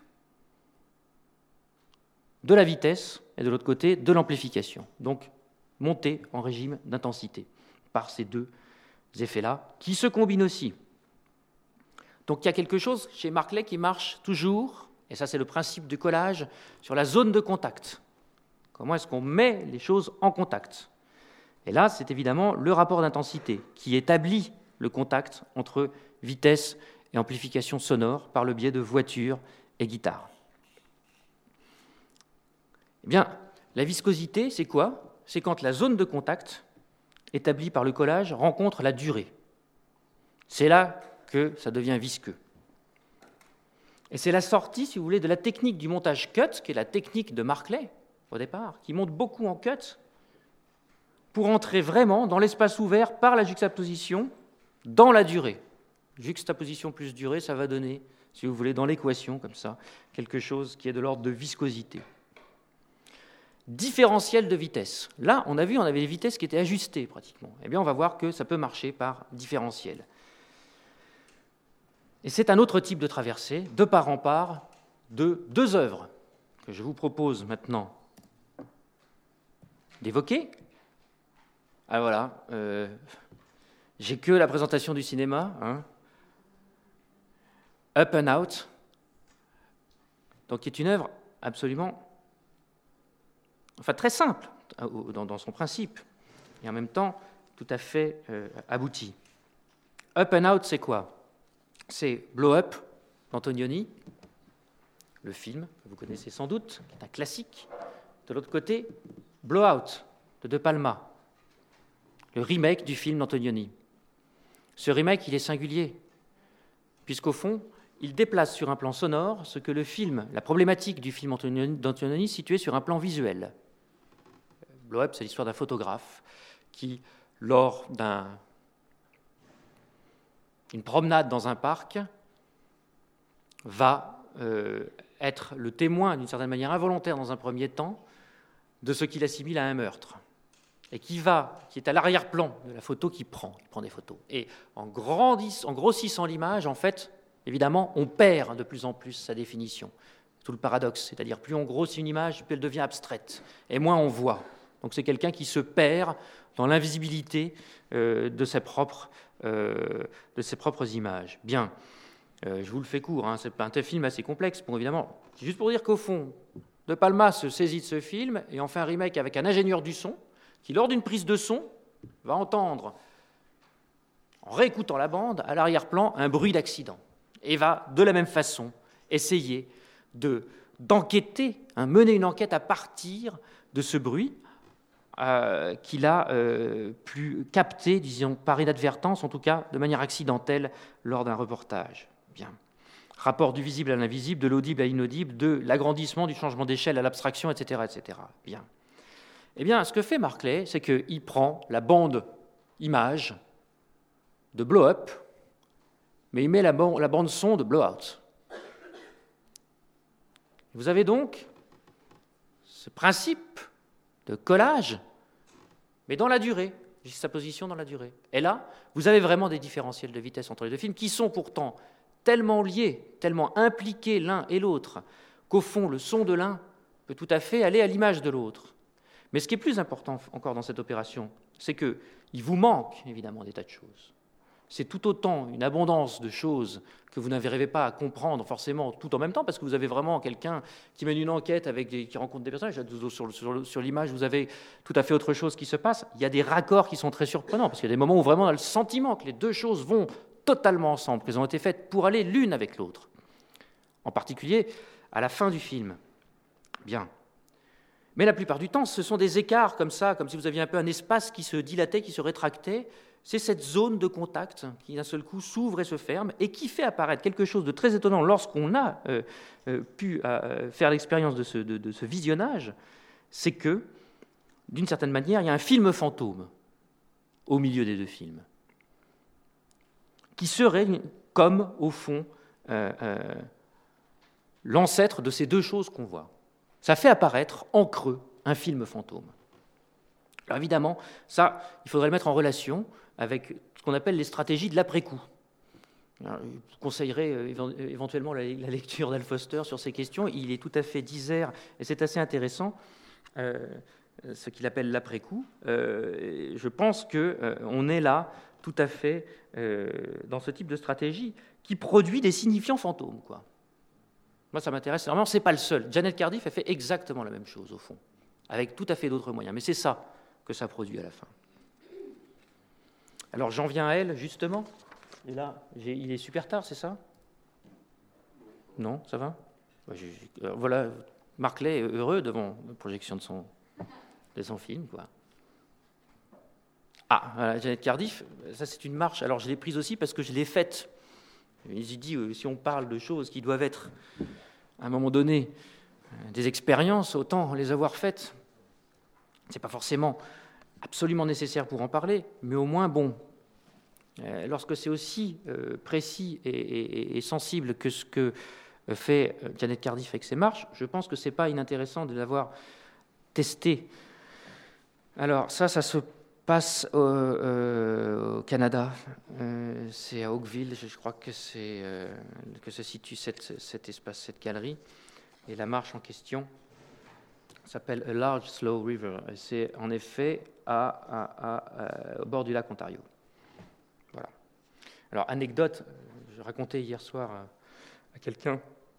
de la vitesse, et de l'autre côté, de l'amplification. Donc, monter en régime d'intensité par ces deux effets-là, qui se combinent aussi. Donc, il y a quelque chose chez Markley qui marche toujours, et ça, c'est le principe du collage, sur la zone de contact. Comment est-ce qu'on met les choses en contact? Et là, c'est évidemment le rapport d'intensité qui établit le contact entre vitesse et amplification sonore par le biais de voiture et guitare. Eh bien, la viscosité, c'est quoi? C'est quand la zone de contact établie par le collage rencontre la durée. C'est là que ça devient visqueux. Et c'est la sortie, si vous voulez, de la technique du montage cut, qui est la technique de Markley, au départ, qui monte beaucoup en cut, pour entrer vraiment dans l'espace ouvert par la juxtaposition dans la durée. Juxtaposition plus durée, ça va donner, si vous voulez, dans l'équation, comme ça, quelque chose qui est de l'ordre de viscosité. Différentiel de vitesse. Là, on a vu, on avait des vitesses qui étaient ajustées, pratiquement. Eh bien, on va voir que ça peut marcher par différentiel. Et c'est un autre type de traversée, de part en part, de deux œuvres que je vous propose maintenant d'évoquer. Ah voilà, euh, j'ai que la présentation du cinéma, hein. Up and Out, donc qui est une œuvre absolument, enfin très simple dans, dans son principe, et en même temps tout à fait euh, aboutie. Up and Out, c'est quoi? C'est Blow Up d'Antonioni, le film que vous connaissez sans doute, qui est un classique. De l'autre côté, Blow Out de De Palma, le remake du film d'Antonioni. Ce remake, il est singulier, puisqu'au fond, il déplace sur un plan sonore ce que le film, la problématique du film d'Antonioni situait sur un plan visuel. Blow Up, c'est l'histoire d'un photographe qui, lors d'un, d'une promenade dans un parc, va euh, être le témoin, d'une certaine manière involontaire dans un premier temps, de ce qu'il assimile à un meurtre. Et qui va, qui est à l'arrière-plan de la photo qu'il prend, il prend des photos. Et en, grandissant, en grossissant l'image, en fait, évidemment, on perd de plus en plus sa définition. Tout le paradoxe, c'est-à-dire plus on grossit une image, plus elle devient abstraite, et moins on voit. Donc c'est quelqu'un qui se perd dans l'invisibilité euh, de, ses propres, euh, de ses propres images. Bien, euh, je vous le fais court, hein, c'est un tel film assez complexe, bon, évidemment. C'est juste pour dire qu'au fond, De Palma se saisit de ce film et en fait un remake avec un ingénieur du son qui, lors d'une prise de son, va entendre, en réécoutant la bande, à l'arrière-plan, un bruit d'accident, et va, de la même façon, essayer de, d'enquêter, hein, mener une enquête à partir de ce bruit euh, qu'il a euh, pu capter, disons, par inadvertance, en tout cas de manière accidentelle, lors d'un reportage. Bien. Rapport du visible à l'invisible, de l'audible à l'inaudible, de l'agrandissement, du changement d'échelle à l'abstraction, et cetera, et cetera. Bien. Eh bien, ce que fait Marclay, c'est qu'il prend la bande image de blow-up, mais il met la, ban- la bande son de blow-out. Vous avez donc ce principe de collage, mais dans la durée, sa position dans la durée. Et là, vous avez vraiment des différentiels de vitesse entre les deux films qui sont pourtant tellement liés, tellement impliqués l'un et l'autre, qu'au fond, le son de l'un peut tout à fait aller à l'image de l'autre. Mais ce qui est plus important encore dans cette opération, c'est qu'il vous manque évidemment des tas de choses. C'est tout autant une abondance de choses que vous n'arrivez pas à comprendre forcément tout en même temps, parce que vous avez vraiment quelqu'un qui mène une enquête avec des, qui rencontre des personnages. Sur, sur, sur l'image, vous avez tout à fait autre chose qui se passe. Il y a des raccords qui sont très surprenants, parce qu'il y a des moments où vraiment on a le sentiment que les deux choses vont totalement ensemble, qu'elles ont été faites pour aller l'une avec l'autre. En particulier, à la fin du film. Bien. Mais la plupart du temps, ce sont des écarts comme ça, comme si vous aviez un peu un espace qui se dilatait, qui se rétractait. C'est cette zone de contact qui, d'un seul coup, s'ouvre et se ferme et qui fait apparaître quelque chose de très étonnant lorsqu'on a euh, euh, pu euh, faire l'expérience de ce, de, de ce visionnage, c'est que, d'une certaine manière, il y a un film fantôme au milieu des deux films, qui serait comme, au fond, euh, euh, l'ancêtre de ces deux choses qu'on voit. Ça fait apparaître en creux un film fantôme. Alors évidemment, ça, il faudrait le mettre en relation avec ce qu'on appelle les stratégies de l'après-coup. Alors, je vous conseillerais euh, éventuellement la, la lecture d'Al Foster sur ces questions. Il est tout à fait disert et c'est assez intéressant, euh, ce qu'il appelle l'après-coup. Euh, je pense qu'on euh, est là tout à fait euh, dans ce type de stratégie qui produit des signifiants fantômes, quoi. Moi, ça m'intéresse énormément. Ce n'est pas le seul. Janet Cardiff a fait exactement la même chose, au fond, avec tout à fait d'autres moyens. Mais c'est ça que ça produit à la fin. Alors, j'en viens à elle, justement. Et là, j'ai, il est super tard, c'est ça ? Non, ça va ? Ouais, j'ai, j'ai, voilà, Marclay est heureux devant la projection de son, de son film, quoi. Ah, voilà, Janet Cardiff, ça c'est une marche. Alors, je l'ai prise aussi parce que je l'ai faite. J'ai dit, euh, si on parle de choses qui doivent être, à un moment donné, euh, des expériences, autant les avoir faites. Ce n'est pas forcément absolument nécessaire pour en parler, mais au moins, bon, euh, lorsque c'est aussi euh, précis et, et, et sensible que ce que fait Janet Cardiff avec ses marches, je pense que ce n'est pas inintéressant de l'avoir testé. Alors, ça, ça se passe au, euh, au Canada, euh, c'est à Oakville, je crois que, c'est, euh, que se situe cette, cet espace, cette galerie, et la marche en question s'appelle A Large Slow River, et c'est en effet à, à, à, à, au bord du lac Ontario. Voilà. Alors, anecdote, je racontais hier soir à, à quelqu'un,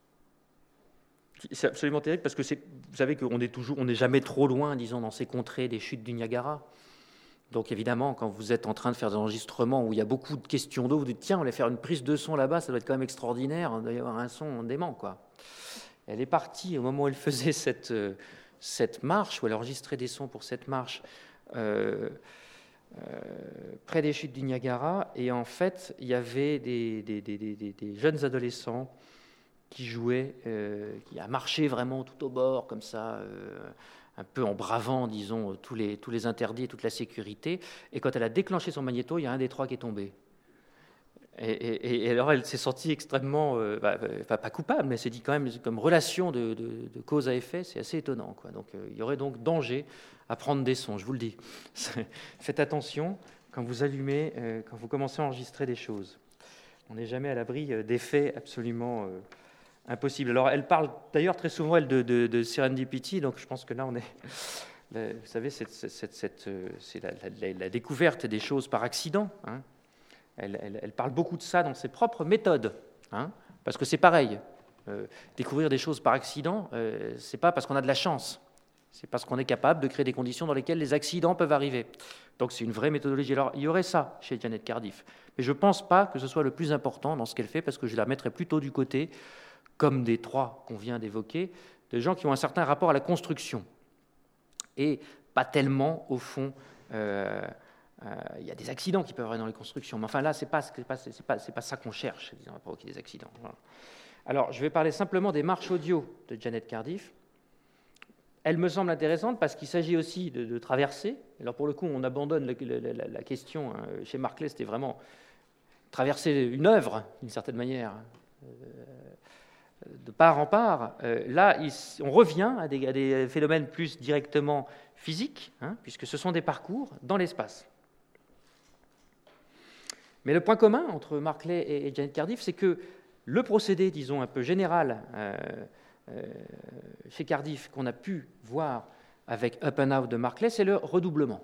c'est absolument terrible parce que c'est, vous savez qu'on est toujours, on n'est jamais trop loin, disons, dans ces contrées des chutes du Niagara. Donc évidemment, quand vous êtes en train de faire des enregistrements où il y a beaucoup de questions d'eau, vous dites tiens, on va faire une prise de son là-bas, ça doit être quand même extraordinaire, il doit y avoir un son dément, quoi. Elle est partie au moment où elle faisait cette, cette marche, où elle enregistrait des sons pour cette marche, euh, euh, près des chutes du Niagara, et en fait, il y avait des, des, des, des, des jeunes adolescents qui jouaient, euh, qui a marché vraiment tout au bord, comme ça, euh, un peu en bravant, disons, tous les, tous les interdits et toute la sécurité. Et quand elle a déclenché son magnéto, il y a un des trois qui est tombé. Et, et, et alors, elle s'est sentie extrêmement, euh, bah, bah, pas coupable, mais elle s'est dit quand même, comme relation de, de, de cause à effet, c'est assez étonnant, quoi. Donc, euh, il y aurait donc danger à prendre des sons, je vous le dis. Faites attention quand vous allumez, euh, quand vous commencez à enregistrer des choses. On n'est jamais à l'abri d'effets absolument euh, impossibles. Alors, elle parle d'ailleurs très souvent, elle, de, de, de serendipity, donc je pense que là, on est... Vous savez, c'est, c'est, c'est, c'est, c'est la, la, la découverte des choses par accident, hein. Elle, elle, elle parle beaucoup de ça dans ses propres méthodes, hein, parce que c'est pareil. Euh, découvrir des choses par accident, euh, c'est pas parce qu'on a de la chance, c'est parce qu'on est capable de créer des conditions dans lesquelles les accidents peuvent arriver. Donc c'est une vraie méthodologie. Alors il y aurait ça chez Janet Cardiff, mais je pense pas que ce soit le plus important dans ce qu'elle fait, parce que je la mettrais plutôt du côté comme des trois qu'on vient d'évoquer, de gens qui ont un certain rapport à la construction. Et pas tellement, au fond, euh, euh, il y a des accidents qui peuvent avoir dans les constructions. Mais enfin là, ce n'est pas, c'est pas, c'est pas, c'est pas ça qu'on cherche, disons, à provoquer des accidents. Voilà. Alors, je vais parler simplement des marches audio de Janet Cardiff. Elle me semble intéressante parce qu'il s'agit aussi de, de traverser. Alors pour le coup, on abandonne le, le, la, la question. Hein. Chez Marclay, c'était vraiment traverser une œuvre, d'une certaine manière, euh, de part en part. Euh, là, il, on revient à des, à des phénomènes plus directement physiques, hein, puisque ce sont des parcours dans l'espace. Mais le point commun entre Marclay et, et Janet Cardiff, c'est que le procédé, disons, un peu général, euh, Euh, chez Cardiff, qu'on a pu voir avec Up and Out de Marclay, c'est le redoublement.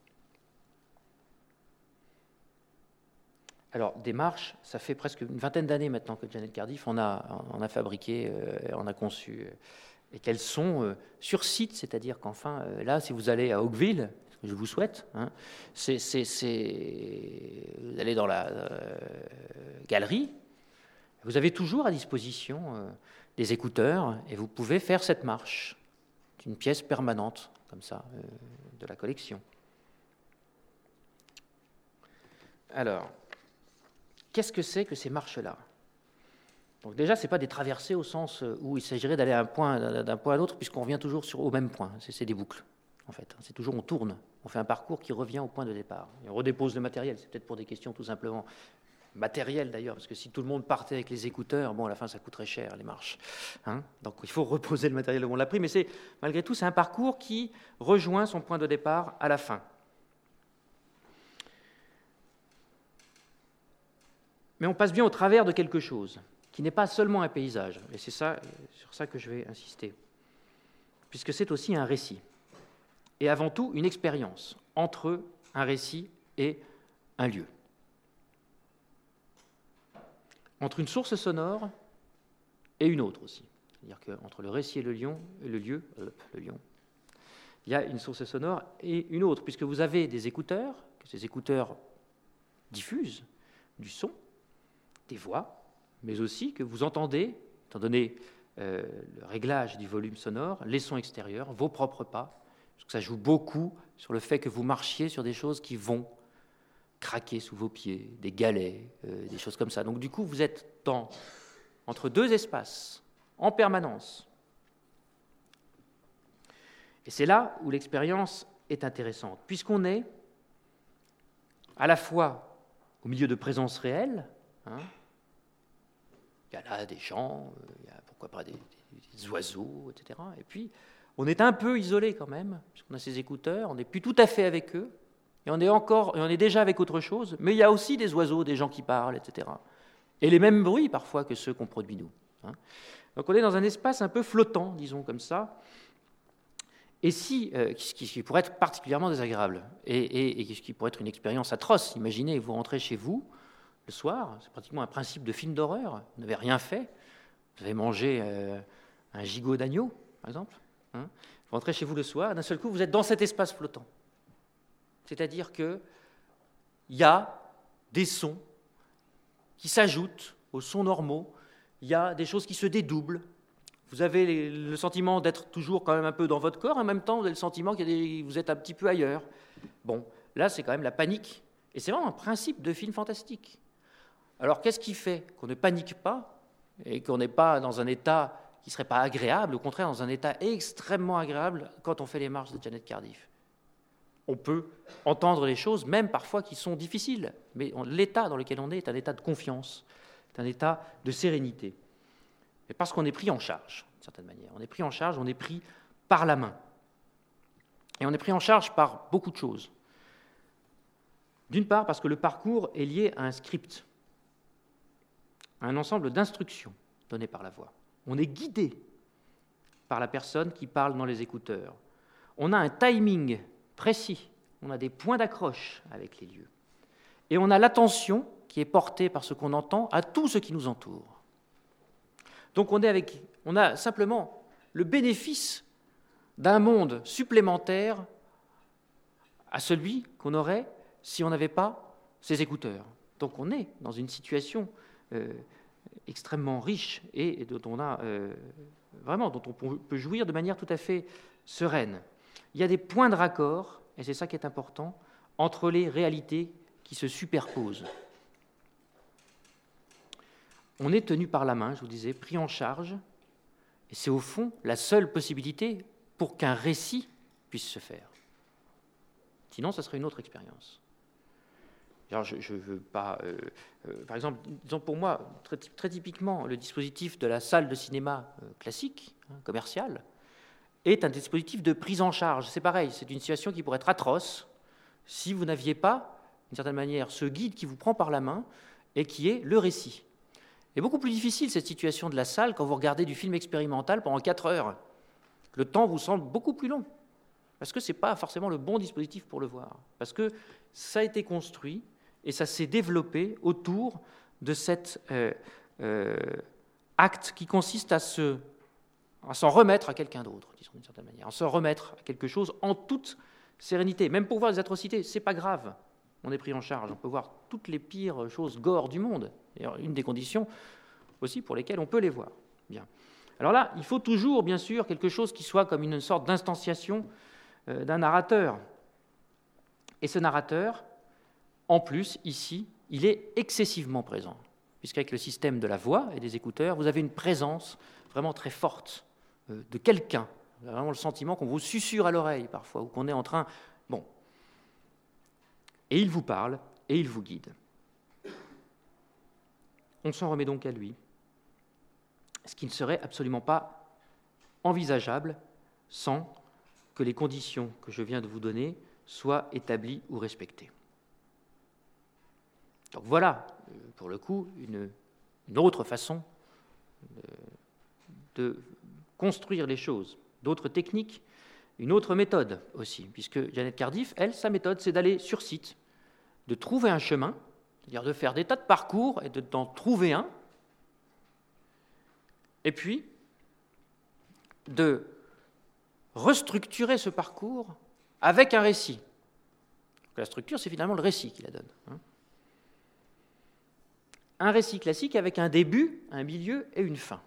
Alors, des marches, ça fait presque une vingtaine d'années maintenant que Janet Cardiff en a, en a fabriqué, euh, en a conçu, euh, et qu'elles sont euh, sur site, c'est-à-dire qu'enfin, euh, là, si vous allez à Oakville, ce que je vous souhaite, hein, c'est, c'est, c'est, vous allez dans la euh, galerie, vous avez toujours à disposition euh, des écouteurs, et vous pouvez faire cette marche. C'est une pièce permanente, comme ça, euh, de la collection. Alors, qu'est-ce que c'est que ces marches-là ? Donc déjà, ce n'est pas des traversées au sens où il s'agirait d'aller à un point, d'un point à l'autre, puisqu'on revient toujours sur, au même point. C'est, c'est des boucles, en fait. C'est toujours, on tourne, on fait un parcours qui revient au point de départ. Et on redépose le matériel, c'est peut-être pour des questions tout simplement matériel d'ailleurs, parce que si tout le monde partait avec les écouteurs, bon, à la fin, ça coûterait cher, les marches. Hein, donc, il faut reposer le matériel où on l'a pris, mais c'est, malgré tout, c'est un parcours qui rejoint son point de départ à la fin. Mais on passe bien au travers de quelque chose, qui n'est pas seulement un paysage, et c'est ça, sur ça que je vais insister, puisque c'est aussi un récit, et avant tout, une expérience entre un récit et un lieu. Entre une source sonore et une autre aussi. C'est-à-dire qu'entre le récit et le, lion, le lieu, euh, le lion, il y a une source sonore et une autre, puisque vous avez des écouteurs, que ces écouteurs diffusent du son, des voix, mais aussi que vous entendez, étant donné euh, le réglage du volume sonore, les sons extérieurs, vos propres pas, parce que ça joue beaucoup sur le fait que vous marchiez sur des choses qui vont craquer sous vos pieds, des galets, euh, des choses comme ça. Donc du coup, vous êtes dans, entre deux espaces, en permanence. Et c'est là où l'expérience est intéressante, puisqu'on est à la fois au milieu de présence réelle, hein, il y a là des gens, euh, il y a pourquoi pas des, des, des oiseaux, et cetera. Et puis, on est un peu isolé quand même, puisqu'on a ces écouteurs, on n'est plus tout à fait avec eux, et on est encore, et on est déjà avec autre chose, mais il y a aussi des oiseaux, des gens qui parlent, et cetera. Et les mêmes bruits parfois que ceux qu'on produit nous. Hein. Donc on est dans un espace un peu flottant, disons comme ça, et si, euh, qui, qui pourrait être particulièrement désagréable, et, et, et qui pourrait être une expérience atroce. Imaginez, vous rentrez chez vous le soir, c'est pratiquement un principe de film d'horreur, vous n'avez rien fait, vous avez mangé euh, un gigot d'agneau, par exemple, hein. Vous rentrez chez vous le soir, d'un seul coup, vous êtes dans cet espace flottant. C'est-à-dire qu'il y a des sons qui s'ajoutent aux sons normaux, il y a des choses qui se dédoublent. Vous avez les, le sentiment d'être toujours quand même un peu dans votre corps, en même temps, vous avez le sentiment que vous êtes un petit peu ailleurs. Bon, là, c'est quand même la panique. Et c'est vraiment un principe de film fantastique. Alors, qu'est-ce qui fait qu'on ne panique pas et qu'on n'est pas dans un état qui ne serait pas agréable, au contraire, dans un état extrêmement agréable quand on fait les marches de Janet Cardiff ? On peut entendre les choses, même parfois qui sont difficiles, mais l'état dans lequel on est est un état de confiance, est un état de sérénité. Et parce qu'on est pris en charge, d'une certaine manière. On est pris en charge, on est pris par la main. Et on est pris en charge par beaucoup de choses. D'une part, parce que le parcours est lié à un script, à un ensemble d'instructions données par la voix. On est guidé par la personne qui parle dans les écouteurs. On a un timing précis, on a des points d'accroche avec les lieux. Et on a l'attention qui est portée par ce qu'on entend à tout ce qui nous entoure. Donc on, est avec, on a simplement le bénéfice d'un monde supplémentaire à celui qu'on aurait si on n'avait pas ces écouteurs. Donc on est dans une situation euh, extrêmement riche et dont on a euh, vraiment, dont on peut jouir de manière tout à fait sereine. Il y a des points de raccord, et c'est ça qui est important, entre les réalités qui se superposent. On est tenu par la main, je vous disais, pris en charge, et c'est au fond la seule possibilité pour qu'un récit puisse se faire. Sinon, ça serait une autre expérience. Alors, je ne veux pas... Euh, euh, par exemple, disons pour moi, très, très typiquement, le dispositif de la salle de cinéma euh, classique, hein, commerciale, est un dispositif de prise en charge. C'est pareil, c'est une situation qui pourrait être atroce si vous n'aviez pas, d'une certaine manière, ce guide qui vous prend par la main et qui est le récit. C'est beaucoup plus difficile, cette situation de la salle, quand vous regardez du film expérimental pendant quatre heures. Le temps vous semble beaucoup plus long, parce que ce n'est pas forcément le bon dispositif pour le voir, parce que ça a été construit et ça s'est développé autour de cet euh, euh, acte qui consiste à, se, à s'en remettre à quelqu'un d'autre, disons d'une certaine manière, à s'en remettre à quelque chose en toute sérénité. Même pour voir des atrocités, ce n'est pas grave, on est pris en charge, on peut voir toutes les pires choses gore du monde. D'ailleurs, une des conditions aussi pour lesquelles on peut les voir. Bien. Alors là, il faut toujours, bien sûr, quelque chose qui soit comme une sorte d'instanciation euh, d'un narrateur. Et ce narrateur, en plus, ici, il est excessivement présent, puisqu'avec le système de la voix et des écouteurs, vous avez une présence vraiment très forte euh, de quelqu'un. Vous avez vraiment le sentiment qu'on vous susurre à l'oreille parfois, ou qu'on est en train... Bon. Et il vous parle, et il vous guide. On s'en remet donc à lui, ce qui ne serait absolument pas envisageable sans que les conditions que je viens de vous donner soient établies ou respectées. Donc voilà, pour le coup, une, une autre façon de, de construire les choses, d'autres techniques, une autre méthode aussi, puisque Jeannette Cardiff, elle, sa méthode, c'est d'aller sur site, de trouver un chemin, c'est-à-dire de faire des tas de parcours et de, d'en trouver un, et puis de restructurer ce parcours avec un récit. Donc la structure, c'est finalement le récit qui la donne. Hein. Un récit classique avec un début, un milieu et une fin.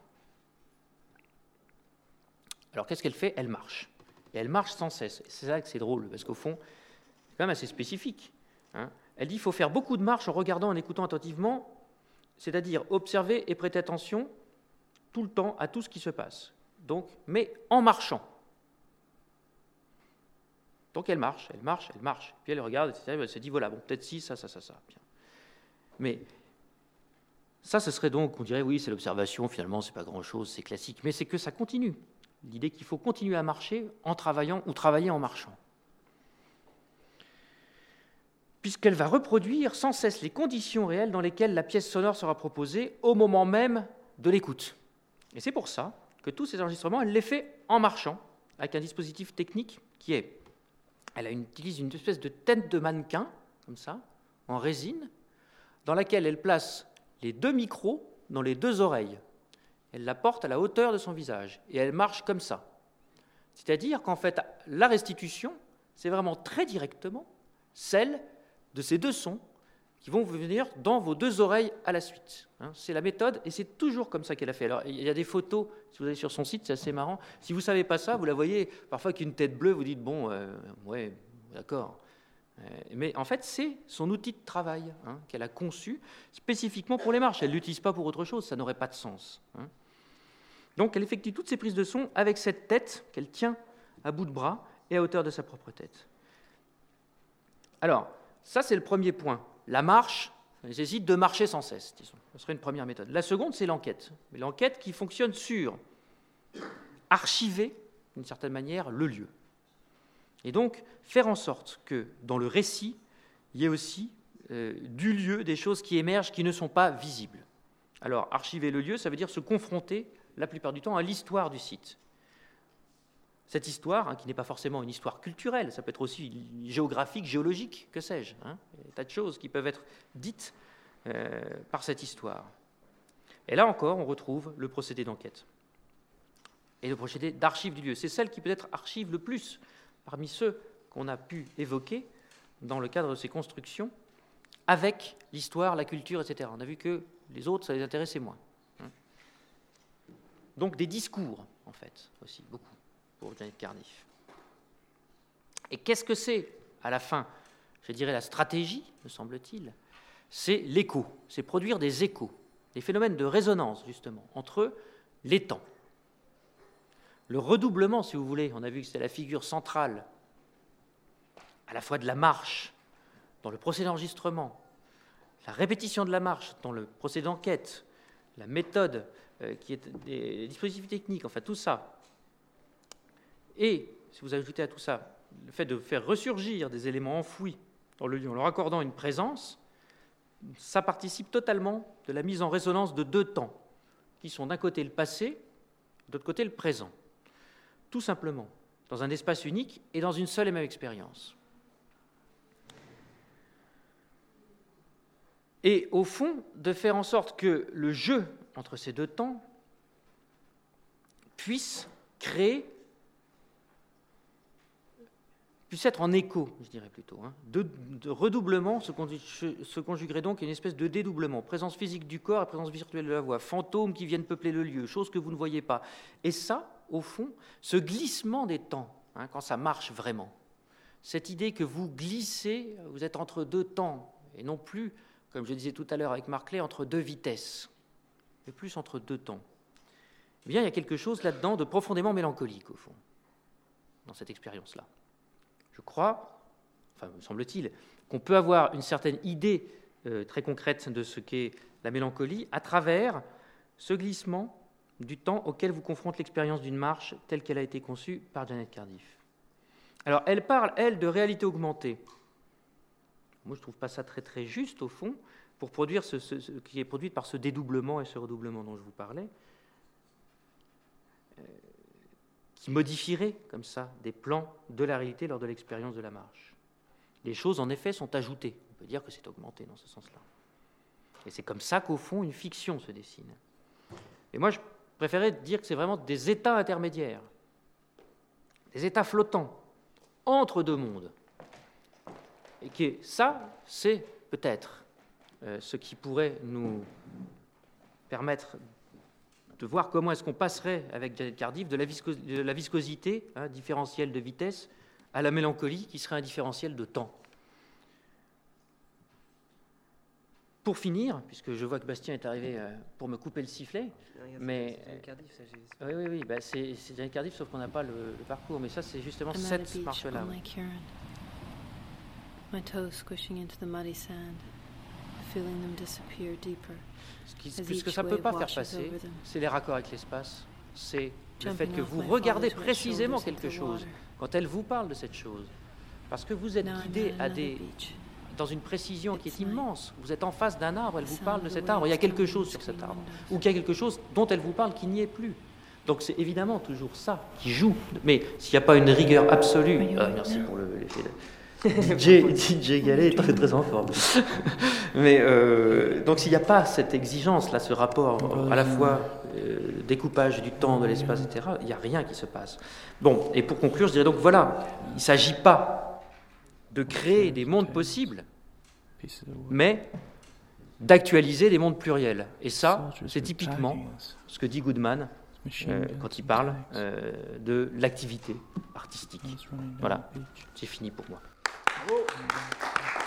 Alors qu'est-ce qu'elle fait ? Elle marche. Et elle marche sans cesse. C'est ça que c'est drôle, parce qu'au fond, c'est quand même assez spécifique. Hein. Elle dit qu'il faut faire beaucoup de marches en regardant, en écoutant attentivement, c'est-à-dire observer et prêter attention tout le temps à tout ce qui se passe. Donc, mais en marchant. Donc elle marche, elle marche, elle marche. Puis elle regarde, et cetera. Elle se dit, voilà, bon, peut-être si, ça, ça, ça, ça. Bien. Mais ça, ce serait donc, on dirait, oui, c'est l'observation, finalement, c'est pas grand-chose, c'est classique. Mais c'est que ça continue. L'idée qu'il faut continuer à marcher en travaillant ou travailler en marchant. Puisqu'elle va reproduire sans cesse les conditions réelles dans lesquelles la pièce sonore sera proposée au moment même de l'écoute. Et c'est pour ça que tous ces enregistrements, elle les fait en marchant, avec un dispositif technique qui est, elle utilise une espèce de tête de mannequin, comme ça, en résine, dans laquelle elle place les deux micros dans les deux oreilles. Elle la porte à la hauteur de son visage, et elle marche comme ça. C'est-à-dire qu'en fait, la restitution, c'est vraiment très directement celle de ces deux sons qui vont venir dans vos deux oreilles à la suite. Hein, c'est la méthode, et c'est toujours comme ça qu'elle a fait. Alors, il y a des photos, si vous allez sur son site, c'est assez marrant. Si vous ne savez pas ça, vous la voyez parfois avec une tête bleue, vous dites, bon, euh, ouais, d'accord. Euh, mais en fait, c'est son outil de travail hein, qu'elle a conçu spécifiquement pour les marches. Elle ne l'utilise pas pour autre chose, ça n'aurait pas de sens. Hein. Donc, elle effectue toutes ces prises de son avec cette tête qu'elle tient à bout de bras et à hauteur de sa propre tête. Alors, ça, c'est le premier point. La marche, ça nécessite de marcher sans cesse, disons. Ce serait une première méthode. La seconde, c'est l'enquête. Mais l'enquête qui fonctionne sur archiver, d'une certaine manière, le lieu. Et donc, faire en sorte que, dans le récit, il y ait aussi euh, du lieu, des choses qui émergent, qui ne sont pas visibles. Alors, archiver le lieu, ça veut dire se confronter, la plupart du temps, à l'histoire du site. Cette histoire, hein, qui n'est pas forcément une histoire culturelle, ça peut être aussi géographique, géologique, que sais-je. Hein, il y a des tas de choses qui peuvent être dites euh, par cette histoire. Et là encore, on retrouve le procédé d'enquête et le procédé d'archive du lieu. C'est celle qui peut-être archive le plus parmi ceux qu'on a pu évoquer dans le cadre de ces constructions, avec l'histoire, la culture, et cetera. On a vu que les autres, ça les intéressait moins. Donc des discours, en fait, aussi, beaucoup, pour Janet Cardiff. Et qu'est-ce que c'est, à la fin? Je dirais la stratégie, me semble-t-il, c'est l'écho, c'est produire des échos, des phénomènes de résonance, justement, entre les temps. Le redoublement, si vous voulez, on a vu que c'était la figure centrale, à la fois de la marche, dans le procès d'enregistrement, la répétition de la marche dans le procès d'enquête, la méthode euh, qui est des dispositifs techniques, enfin tout ça. Et, si vous ajoutez à tout ça, le fait de faire ressurgir des éléments enfouis dans le lieu en leur accordant une présence, ça participe totalement de la mise en résonance de deux temps, qui sont d'un côté le passé, de l'autre côté le présent. Tout simplement, dans un espace unique et dans une seule et même expérience. Et au fond, de faire en sorte que le jeu entre ces deux temps puisse créer, puisse être en écho, je dirais plutôt. Hein. De, de redoublement se, se conjuguerait donc une espèce de dédoublement. Présence physique du corps et présence virtuelle de la voix. Fantômes qui viennent peupler le lieu, choses que vous ne voyez pas. Et ça, au fond, ce glissement des temps, hein, quand ça marche vraiment, cette idée que vous glissez, vous êtes entre deux temps, et non plus, comme je disais tout à l'heure avec Marc Ley, entre deux vitesses, mais plus entre deux temps. Eh bien, il y a quelque chose là-dedans de profondément mélancolique, au fond, dans cette expérience-là. Je crois, enfin, me semble-t-il, qu'on peut avoir une certaine idée euh, très concrète de ce qu'est la mélancolie à travers ce glissement du temps auquel vous confronte l'expérience d'une marche telle qu'elle a été conçue par Janet Cardiff. Alors, elle parle, elle, de réalité augmentée. Moi, je ne trouve pas ça très, très juste, au fond, pour produire ce, ce, ce qui est produit par ce dédoublement et ce redoublement dont je vous parlais, euh, qui modifierait, comme ça, des plans de la réalité lors de l'expérience de la marche. Les choses, en effet, sont ajoutées. On peut dire que c'est augmenté dans ce sens-là. Et c'est comme ça qu'au fond, une fiction se dessine. Et moi, je préférais dire que c'est vraiment des états intermédiaires, des états flottants, entre deux mondes. Et que ça, c'est peut-être euh, ce qui pourrait nous permettre de voir comment est-ce qu'on passerait avec Janet Cardiff de la, viscos- de la viscosité, hein, différentielle de vitesse, à la mélancolie, qui serait un différentiel de temps. Pour finir, puisque je vois que Bastien est arrivé euh, pour me couper le sifflet, mais c'est Janet Cardiff, ça, j'ai... oui, oui, oui, bah c'est, c'est Janet Cardiff, sauf qu'on n'a pas le, le parcours. Mais ça, c'est justement cette marche-là. My toes squishing into the muddy sand, feeling them disappear deeper. Ce, qui, ce que ça ne peut pas faire passer, c'est les raccords avec l'espace. C'est le fait que vous regardez précisément quelque chose quand elle vous parle de cette chose. Parce que vous êtes guidé à des, dans une précision qui est immense. Vous êtes en face d'un arbre, elle vous parle de cet arbre. Il y a quelque chose sur cet arbre. Ou qu'il y a quelque chose dont elle vous parle qui n'y est plus. Donc c'est évidemment toujours ça qui joue. Mais s'il n'y a pas une rigueur absolue... Euh, merci pour le, l'effet de... D J, D J Gallet est très très en forme. Mais euh, donc s'il n'y a pas cette exigence là, ce rapport à la fois euh, découpage du temps, de l'espace, et cetera, il n'y a rien qui se passe. Bon, et pour conclure, je dirais donc voilà, il ne s'agit pas de créer des mondes possibles, mais d'actualiser des mondes pluriels. Et ça, c'est typiquement ce que dit Goodman euh, quand il parle euh, de l'activité artistique. Voilà, c'est fini pour moi. Bravo.